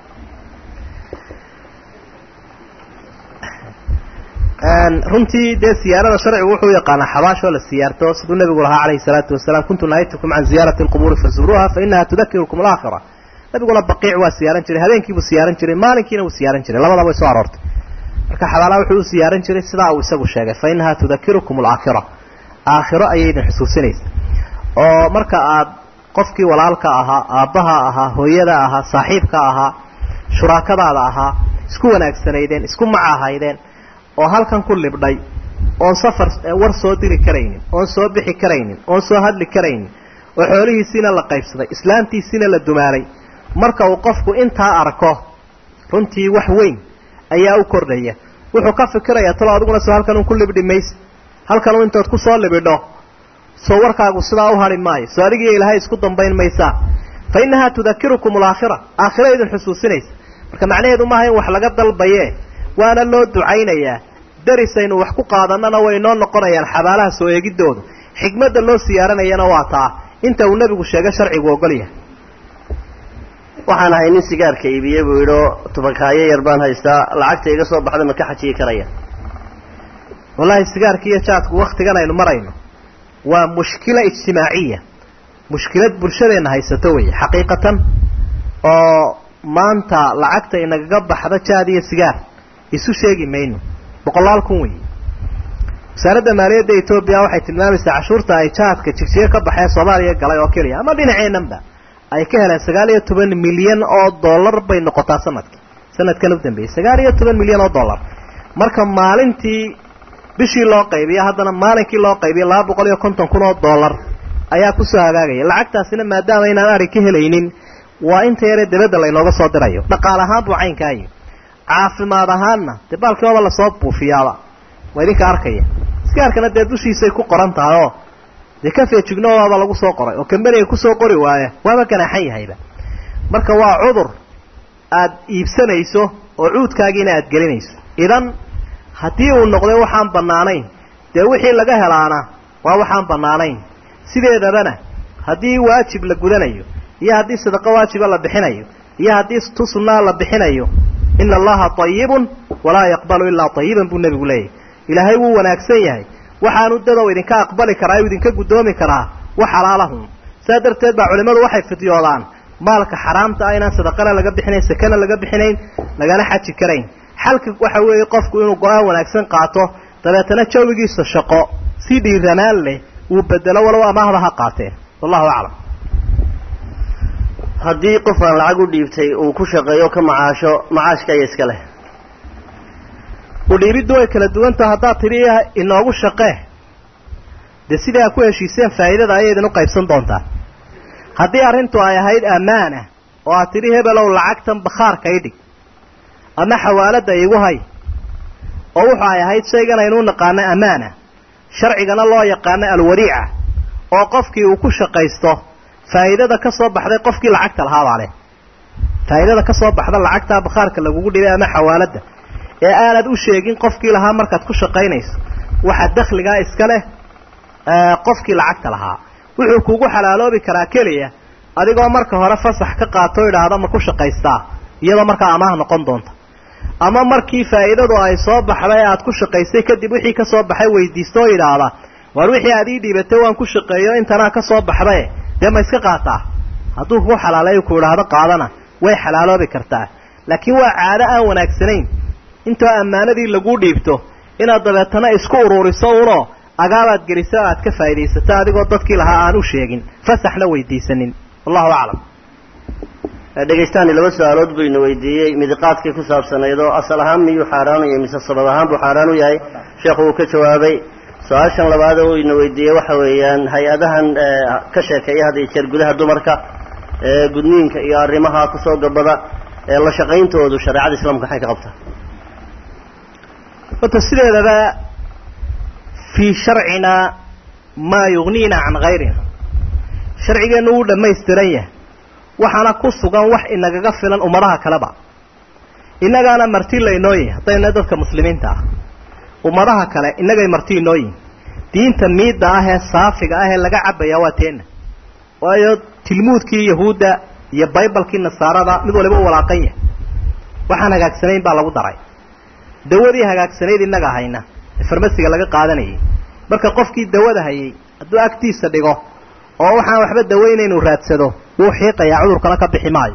C: runtii dee siyaarada sharcigu wuxuu yaqaanaa xabaashoo la siyaarto siduu nabigu lahaa calayhi salaatu wasalaam kuntu nahaytukum can ziyaarati alqubuuri fazuuruuha fa inaha tudakirukum alaakhira nabiguna baqiic waa siyaaran jiray habeenkiibuu siyaaran jiray maalinkiina wuu siyaaran jiray labadaba way soo aroortay marka xabaalaha wuxuu u siyaaran jiray sidaa uu isagu sheegay fa inaha tudakirukum alaakhira aakhiro ayayna xusuusinaysa oo marka aad qofkii walaalka ahaa aabbaha ahaa hooyada ahaa saaxiibka ahaa shuraakadaada ahaa isku wanaagsanaydeen isku macahaydeen oo halkan ku libdhay oon safar war soo diri karaynin oon soo bixi karaynin oon soo hadli karaynin oo xoolihiisiina la qaybsaday islaantiisiina la dumaalay marka uu qofku intaa arko runtii wax weyn ayaa u kordhaya wuxuu ka fikirayaa talo adiguna soo halkan un ku libdhi maysa halkan un intood ku soo libidho soo warkaagu sidaa u hadhi maayo soo adigiiyo ilaahay isku dambayn maysaa fa innahaa tudakirukum alaakhira aakhira idin xusuusinaysa marka macnaheedu maaha in wax laga dalbaye waana loo ducaynayaa darisaynu wax ku qaadannana way inoo noqonayaan xabaalaha soo eegiddoodu xikmadda loo siyaaranayana waa taa inta uu nebigu sheegay sharcigu ogol yahay
B: waxaan ahay nin sigaarka iibiye buu yidhi oo tubakaayo yar baan haystaa lacagta iga soo baxda ma ka xajiyi karaya
C: wallaahi sigaarka iyo jaadku waktigan aynu marayno waa mushkila ijtimaaciya mushkilad bulshadeenna haysato weeye xaqiiqatan oo maanta lacagta inagaga baxda jaad iyo sigaar isu sheegi mayno 100 kun weeye wasaaradda maaliyadda Ethiopia waxay tilmaamaysaa cashuurta ay jaadka jigjiga ka baxay Soomaaliya galay oo kaliya ama dhinaceenanba ay ka heleen 19 milyan oo dollar bay noqotaa sanadkan u dambeeyay 19 milyan oo dollar marka maalintii bishii loo qaybiyo haddana maalinkii loo qaybiyo 250 kun oo dollar ayaa ku soo hagaagaya lacagtaasina maadaama inaan ari ka helaynin waa inta yare dibadda la inooga soo dirayo dhaqaale ahaan buu caynkaayo caafimaad ahaanna dee baalkooda la soo buufiyaaba waa idinka arkaya sigaarkana dee dushiisay ku qoran tahay oo dee ka feejignoodaba lagu soo qoray oo kambaniga kusoo qori waaya waaba ganaaxan yahayba marka waa cudur aad iibsanayso oo cuudkaagiina aad gelinayso idan haddii uu noqday waxaan bannaanayn dee wixii laga helaana waa waxaan bannaanayn sideedabana haddii waajib la gudanayo iyo haddii sadaqa waajiba la bixinayo iyo haddii sunnaa la bixinayo ina allaha tayyibun walaa yaqbalu ilaa tayyiban buu nebigu leeyahy ilaahay wuu wanaagsan yahay waxaanu dadow idinka aqbali karaa idinka guddoomi karaa wax xalaalahum saa darteed baa culimmadu waxay fidyoodaan maalka xaraamta ah inaan sadaqana laga bixinayn sakana laga bixinayn lagana xaji karayn xalka waxa weeye qofku inuu go-aan wanaagsan qaato dabeetana jawigiisa shaqo si dhiiranaan leh uu bedelo walow amaahda ha qaateen wallahu aclam
B: haddii qof aan lacag u dhiibtay uu ku shaqeeyo ka macaasho macaashka ayaa iska leh
C: udhiibiddu way kala duwantaha haddaad tidhi inoogu shaqee dee sidai aa ku heshiiseen faa'iidada ayay idin u qaybsan doontaa haddii arrintu ay ahayd ammaana oo aad tidhi hebelow lacagtan bakhaarka idhig ama xawaaladda iigu hay oo wuxu ay ahayd shaygan aynuu naqaano ammaana sharcigana loo yaqaano alwariica oo qofkii uu ku shaqaysto faa'iidada ka soo baxday qofkii lacagta lahaabaa leh faa'iidada ka soo baxda lacagtaa bakhaarka lagugu dhibay ama xawaaladda ee aanad u sheegin qofkii lahaa markaad ku shaqaynayso waxaa dakhligaa iska leh qofkii lacagta lahaa wuxuu kugu xalaaloobi karaa keliya adigoo marka hore fasax ka qaato idhaahda ma ku shaqaystaa iyadoo markaa amaah noqon doonta ama markii faa'iidadu ay soo baxday aad ku shaqaysay kadib wixii ka soo baxay weydiisto oo idhaahda waar wixii aad ii dhiibatay waan ku shaqeeyo intanaa ka soo baxday dee ma iska qaataa hadduu kugu xalaalayo ku idhaahdo qaadana way xalaaloobi kartaa laakiin waa caado aan wanaagsanayn intoo ammaanadii laguu dhiibto inaad dabeetana isku ururiso unoo agaabaad geliso aad ka faa'iidaysato adigoo dadkii lahaa aan u sheegin fasaxna weydiisanin wallahu aclam
B: dhegaystaani laba su-aalood buu ina weydiiyey midiqaadkii ku saabsanayd oo asal ahaan miyuu xaaraan u yahay mise sabab ahaan buu xaaraan u yahay sheekhu uu ka jawaabay su-aashan labaad uu ina weydiiyey waxa weeyaan hay-adahan ka sheekeeya had iyo jeer gudaha dumarka gudniinka iyo arrimaha kusoo gabada la shaqayntoodu shareecada islaamka maxay ka qabtaa
C: horta sideedaba fii sharcina maa yugniina can hayrina sharcigeennu wuu dhammaystiran yahay waxaana ku sugan wax inagaga filan ummadaha kaleba innagaana marti laynoo yihin haddayna dadka muslimiinta ah ummadaha kale innagay marti inoo yihin diinta miidda ah ee saafiga ah ee laga cabbayaa waa teenna waayo tilmuudkii yahuudda iyo baybalkii nasaarada mid waliba u walaaqan yahay waxaan hagaagsanayn baa lagu daray dawadii hagaagsanayd innaga hayna ee farmasiga laga qaadanayay marka qofkii dawada hayay hadduu agtiisa dhigo oo waxaan waxba dawaynayn uu raadsado wuu xiiqayaa cudurkana ka bixi maayo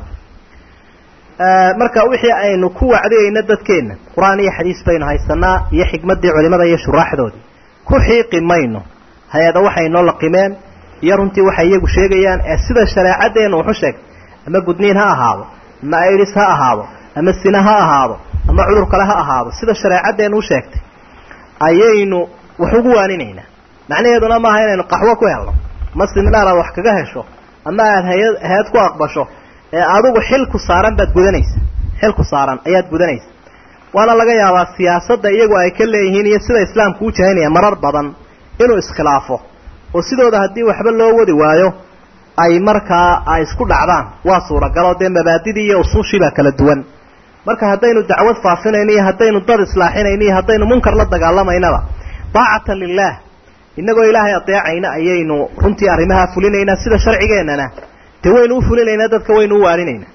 C: marka wixii aynu ku wacdiyayna dadkeenna qur-aan iyo xadiis baynu haysanaa iyo xikmaddii culimada iyo shuraaxdoodii ku xiiqi mayno hay-ada waxay noo laqimeen iyo runtii waxay iyagu sheegayaan ee sida shareecadeennu wuxu sheegtay ama gudniin ha ahaado ama airis ha ahaado ama sina ha ahaado ama cudur kale ha ahaado sida shareecadeennu u sheegtay ayaynu wax ugu waaninaynaa macnaheeduna maaha inaynu qaxwo ku helno ma siminaar aad wax kaga hesho ama aad hay-ad ku aqbasho ee adigu xilku saaran baad gudanaysa xilku saaran ayaad gudanaysa waana laga yaabaa siyaasadda iyagu ay ka leeyihiin iyo sida islaamku u jahaynaya marar badan inuu iskhilaafo oo sidooda haddii waxba loo wadi waayo ay markaa ay isku dhacdaan waa suuragaloo dee mabaadidii iyo usuushii baa kala duwan marka haddaynu dacwad faafinayno iyo haddaynu dad islaaxinayno iyo haddaynu munkar la dagaalamaynaba daacatan lilaah innagoo ilaahay adeecayna ayaynu runtii arrimaha fulinaynaa sida sharcigeennana dee waynu u fulinaynaa dadka waynu u waaninaynaa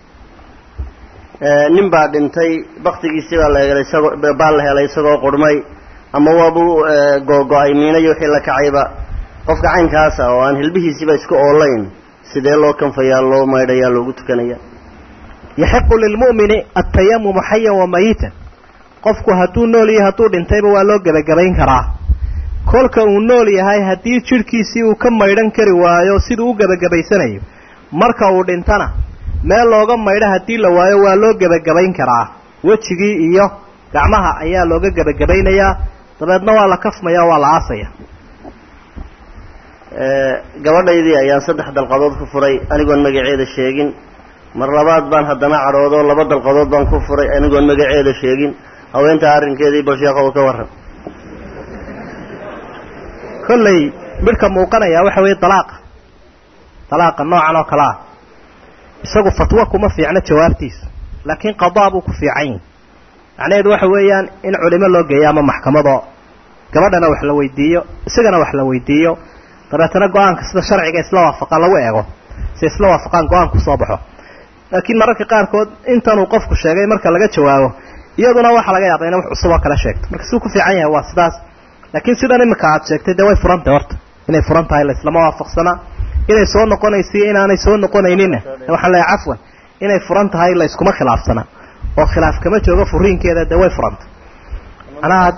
B: nin baa dhintay baktigiisii baa la helay isagoo qurmay ama waabuu googo-ay miinayo wixii la kacayba qofka caynkaasa oo aan hilbihiisiiba isku oolayn sidee loo kanfayaa loo maydhayaa loogu tukanaya
C: yaxiqu lilmu'mini atayamumu xayan wa mayitan qofku hadduu nool yahay hadduu dhintayba waa loo gebagabayn karaa kolka uu nool yahay haddii jidhkiisii uu ka maydhan kari waayo siduu u gebagabaysanayo marka uu dhintana meel looga maydho haddii la waayo waa loo gebagabayn karaa wejigii iyo gacmaha ayaa looga gebagabaynayaa dabeedna waa la kafmaya oo waa la aasaya
B: gabadhaydii ayaan 3 dalqadood ku furay anigoon magaceeda sheegin mar labaad baan haddana cadhoodo 2 dalqadood baan ku furay anigoon magaceeda sheegin haweenta arrinkeedii bal sheekha uu ka warran
C: kolley midhka muuqanaya waxa weeye dalaaqa noocan oo kale ah isagu fatwo kuma fiicna jawaabtiisa laakiin qadaa buu ku fiican yahay macnaheedu waxa weeyaan in culimo loo geeyo ama maxkamado gabadhana wax la weydiiyo isagana wax la weydiiyo dabeetana go-aanka sida sharciga isla waafaqaan lagu eego si isla waafaqaan go-aan ku soo baxo laakiin mararka qaarkood intanuu qofku sheegay marka laga jawaabo iyaduna waxa laga yaabaa inay wax cusub oo kala sheegto marka siduu ku fiican yahay waa sidaas laakiin sidan imika aad sheegtay dee way furan tahay horta inay furan tahay la islama waafaqsana inay soo noqonayso inaanay soo noqonaynina waxaan leeyahay cafwan inay furan tahay la iskuma khilaafsana oo khilaaf kama joogo furiinkeeda dee way furanta anaa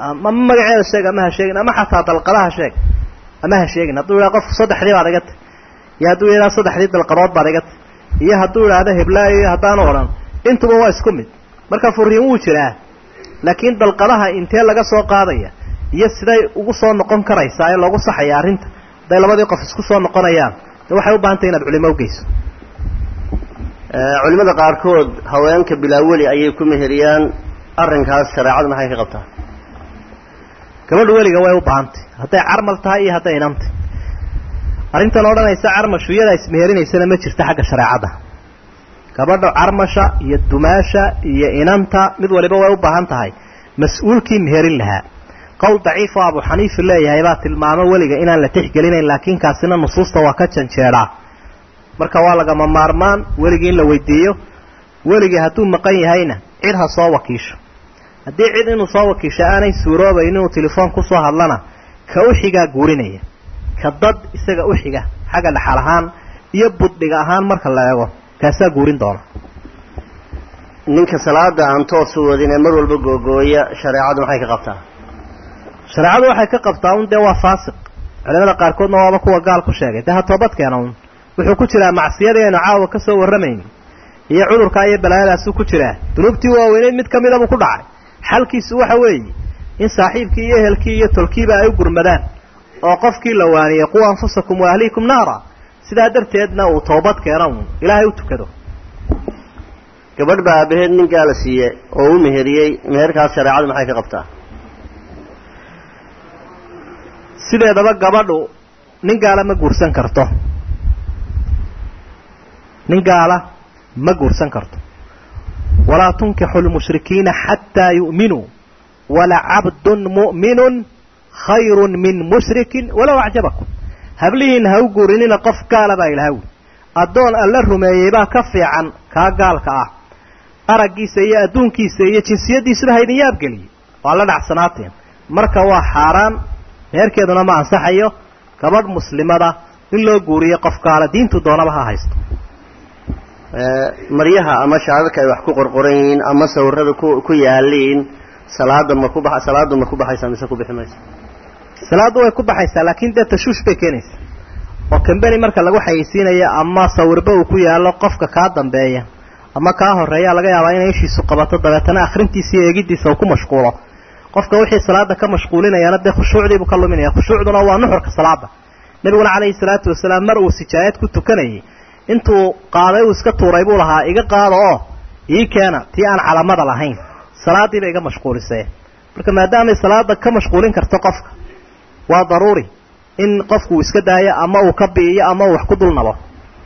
C: ama magaceeda sheeg ama ha sheegin ama xataa dalqadaha sheeg ama ha sheegin hadduu yidhaha qofku saddexdii baad iga tay iyo hadduu yidhaha saddexdii dalqadood baad iga tay iyo hadduu idhaahdo heblaayo haddaanu odhan intuba waa isku mid marka furiin wuu jiraa laakiin dalqadaha intee laga soo qaadaya iyo siday ugu soo noqon karaysaa ee loogu saxaya arrinta hadday labadii qof isku soo noqonayaan de waxay u baahantay inaad culimo ugeyso
B: culimada qaarkood haweenka bilaaweli ayay ku meheriyaan arrinkaas shareecadu maxay ka qabtaa
C: gabadha weliga way u baahantay hadday carmal tahay iyo hadday inantay arrintan odhanaysa carmashu iyada ismeherinaysana ma jirta xagga shareecada gabadha carmasha iyo dumaasha iyo inanta mid waliba way u baahan tahay mas-uulkii meherin lahaa qowl daciif oo abu xaniifa leeyahay baa tilmaamo weliga inaan la tixgelinayn laakiin kaasina nusuusta waa ka janjeedhaa marka waa lagama maarmaan weligii in la weydiiyo weligii hadduu maqan yahayna cid ha soo wakiisho haddii cid inuu soo wakiisho aanay suuroobayn inuu telefoon kusoo hadlana ka u xigaa guurinaya ka dad isaga u xiga xagga dhaxal ahaan iyo buddhiga ahaan marka la eego kaasaa guurin doona
B: ninka salaada aan toos u wadin ee mar walba googooya shareecadu maxay ka qabtaa
C: shareecadu waxay ka qabtaa un dee waa faasiq culimada qaarkoodna waaba kuwa gaal ku sheegay dee ha toobadkeena un wuxuu ku jiraa macsiyadii aynu caawa ka soo warramayn iyo cudurkaa iyo balaayadaasuu ku jiraa dunuubtii waaweyneyd mid ka mida buu ku dhacay xalkiisu waxa weeye in saaxiibkii iyo ehelkii iyo tolkiiba ay u gurmadaan oo qofkii la waaniyey quu anfusakum wa ahliikum naara sidaa darteedna uu toobad keena uun ilaahay u tukado
B: gabadh baa aabaheed nin gaala siiye oo u meheriyey meherkaas shareecadu maxay ka qabtaa
C: sideedaba gabadhu nin gaala ma guursan karto nin gaala ma guursan karto walaa tunkixu lmushrikiina xataa yu'minuu walacabdun mu'minun khayrun min mushrikin walow acjabakum hablihiin ha u guurinina qof gaala baa ilaha wuli addoon alla rumeeyey baa ka fiican kaa gaalka ah araggiisa iyo adduunkiisa iyo jinsiyaddiisuba haydin yaabgeliyey waa la dhacsanaateen marka waa xaaraan meherkeeduna ma ansaxayo gabadh muslimada in loo guuriyo qof gaala diintu doonaba ha haysto
B: maryaha ama shaadadka ay wax ku qorqoran yihiin ama sawirada ku yaaliin salaadu ma ku baxaysaa mise ku bixi mayso
C: salaadu way ku baxaysaa laakiin dee tashuush bay keenaysaa oo kambeni marka lagu xayeysiinayo ama sawirba uu ku yaalo qofka kaa dambeeya ama kaa horeeya laga yaabaa inay ishiisu qabato dabeetana akhrintiisa iyo eegidiisa uu ku mashquulo qofka wixii salaada ka mashquulinayaana dee khushuucdiibuu ka luminaya khushuucduna waa nuxurka salaada nabiguna calayhi salaatu wasalaam mar uu sijaayad ku tukanayay intuu qaaday uu iska tuuray buu lahaa iga qaado oo ii keena tii aan calamada lahayn salaadiiba iga mashquulisee marka maadaamay salaada ka mashquulin karto qofka waa daruuri in qofku uu iska daayo ama uu ka bi'iyo ama uu wax ku dul nabo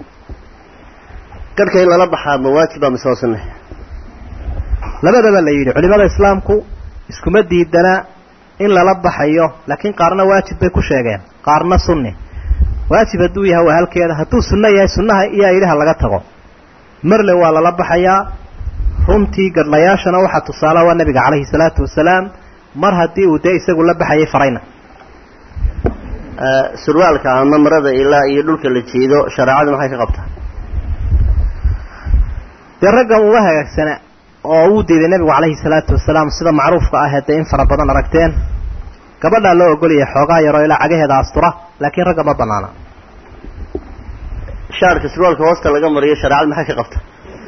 B: garhka in lala baxaa ma waajiba mise waa sunne
C: labadaba la yidhi culimada islaamku iskuma diidana in lala baxayo laakiin qaarna waajib bay ku sheegeen qaarna sunni waajib hadduu yahay waa halkeeda hadduu sunno yahay sunnaha iyaa yidhaha laga tago marle waa lala baxayaa runtii gadhlayaashana waxaa tusaala waa nabiga calayhi salaatu wasalaam mar haddii uu dee isagu la baxayay farayna
B: surwaalka ama marada ilaa iyo dhulka la jiido shareecadu maxay ka qabtaa
C: dee raggan uma hagaagsana oo uu diiday nabigu calayhi salaatu wasalaam sida macruufka ah dee in fara badan aragteen gabadhaa loo ogolyahay xoogaa yaroo ilaa cagaheeda astura laakiin ragga ma banaana
B: shaarka surwaalka hoosta laga mariyo shareecadu maxay ka qabtaa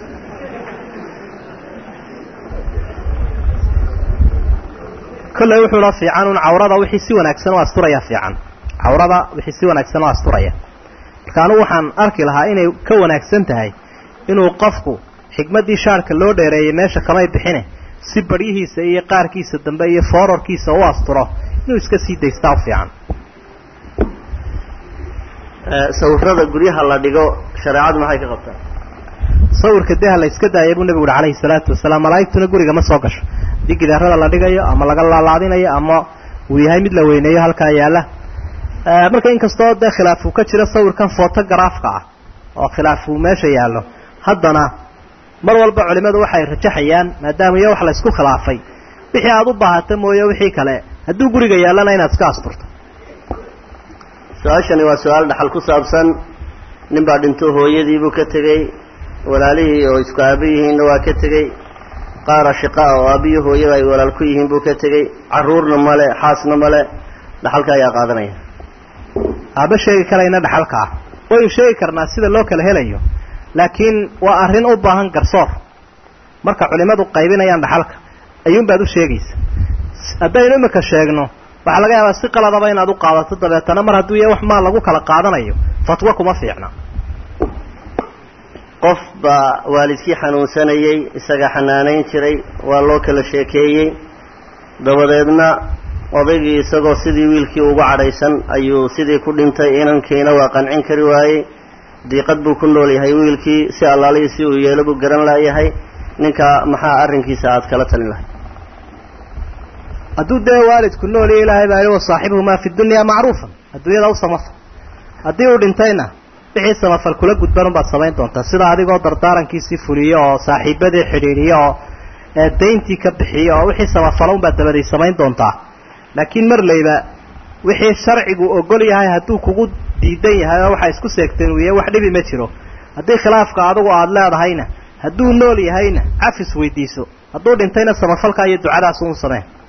B: kolley wuxuuna fiican un cawrada wixii si wanaagsan u asturaya fiican cawrada wixii si wanaagsan u asturaya marka anugu waxaan arki lahaa inay ka wanaagsan tahay inuu qofku xigmaddii shaarka loo dheereeyey meesha kamay bixine si baryihiisa iyo qaarkiisa dambe iyo foorarkiisa u asturo inuu iska sii daystaa u fiican sawirada guryaha la dhigo shareecadu maxay ka qabtaa sawirka deha la iska daayay buu nabigu uhi calayhi salaatu wasalaam malaa'igtuna guriga ma soo gasho haddii gidaarada la dhigayo ama laga laalaadinayo ama uu yahay mid la weyneeyo halkaa yaalla marka inkastoo dee khilaaf uu ka jiro sawirkan photogaraafka ah oo khilaaf uu meesha yaallo haddana mar walba culimadu waxay rajaxayaan maadaama iyo wax la isku khilaafay wixii aada u baahata mooye wixii kale hadduu guriga yaallana inaad iska asturto su-aashani waa su-aal dhaxal ku saabsan nin baa dhinto hooyadiibuu ka tegey walaalihii oo isku aaba yihiinna waa ka tegey qaar ashiqaa oo aabiyo hooyada ay walaal ku yihiin buu ka tegey carruurna male xaasna male dhaxalka ayaa qaadanaya
C: aaba sheegi karayna dhaxalka ah waynu sheegi karnaa sida loo kala helayo laakiin waa arrin u baahan garsoor marka culimadu qaybinayaan dhaxalka ayuunbaad u sheegaysa haddaynu imika sheegno waxaa laga yaabaa si qaladaba inaad u qaadato dabeetana mar hadduu yahay wax maal lagu kala qaadanayo fatwo kuma fiicna
B: qof baa waalidkii xanuunsanayey isaga xanaanayn jiray waa loo kala sheekeeyey dabadeedna odaygii isagoo sidii wiilkii ugu cadhaysan ayuu sidii ku dhintay inankiina waa qancin kari waayey diiqad buu ku nool yahay wiilkii si allaalihii si uu yeelo buu garan laayahay ninka maxaa arrinkiisa aad kala talin lahay
C: hadduu dee waalidku nool iyo ilaahay baa wa saaxibuhumaa fi dunyaa macruufan adduunyada u samafal haddii uu dhintayna wixii samafal kula gudban unbaad samayn doontaa sida adigoo dardaarankiisii fuliyo oo saaxiibadii xidhiidhiyo oo dayntii ka bixiyo oo wixii samafala unbaad dabaday samayn doontaa laakiin marlayba wixii sharcigu ogol yahay hadduu kugu diidan yahay oo waxaa isku seegteen wiiye wax dhibi ma jiro haddii khilaafka adigu aada leedahayna hadduu nool yahayna cafis weydiiso hadduu dhintayna samafalka iyo ducadaas uun sameen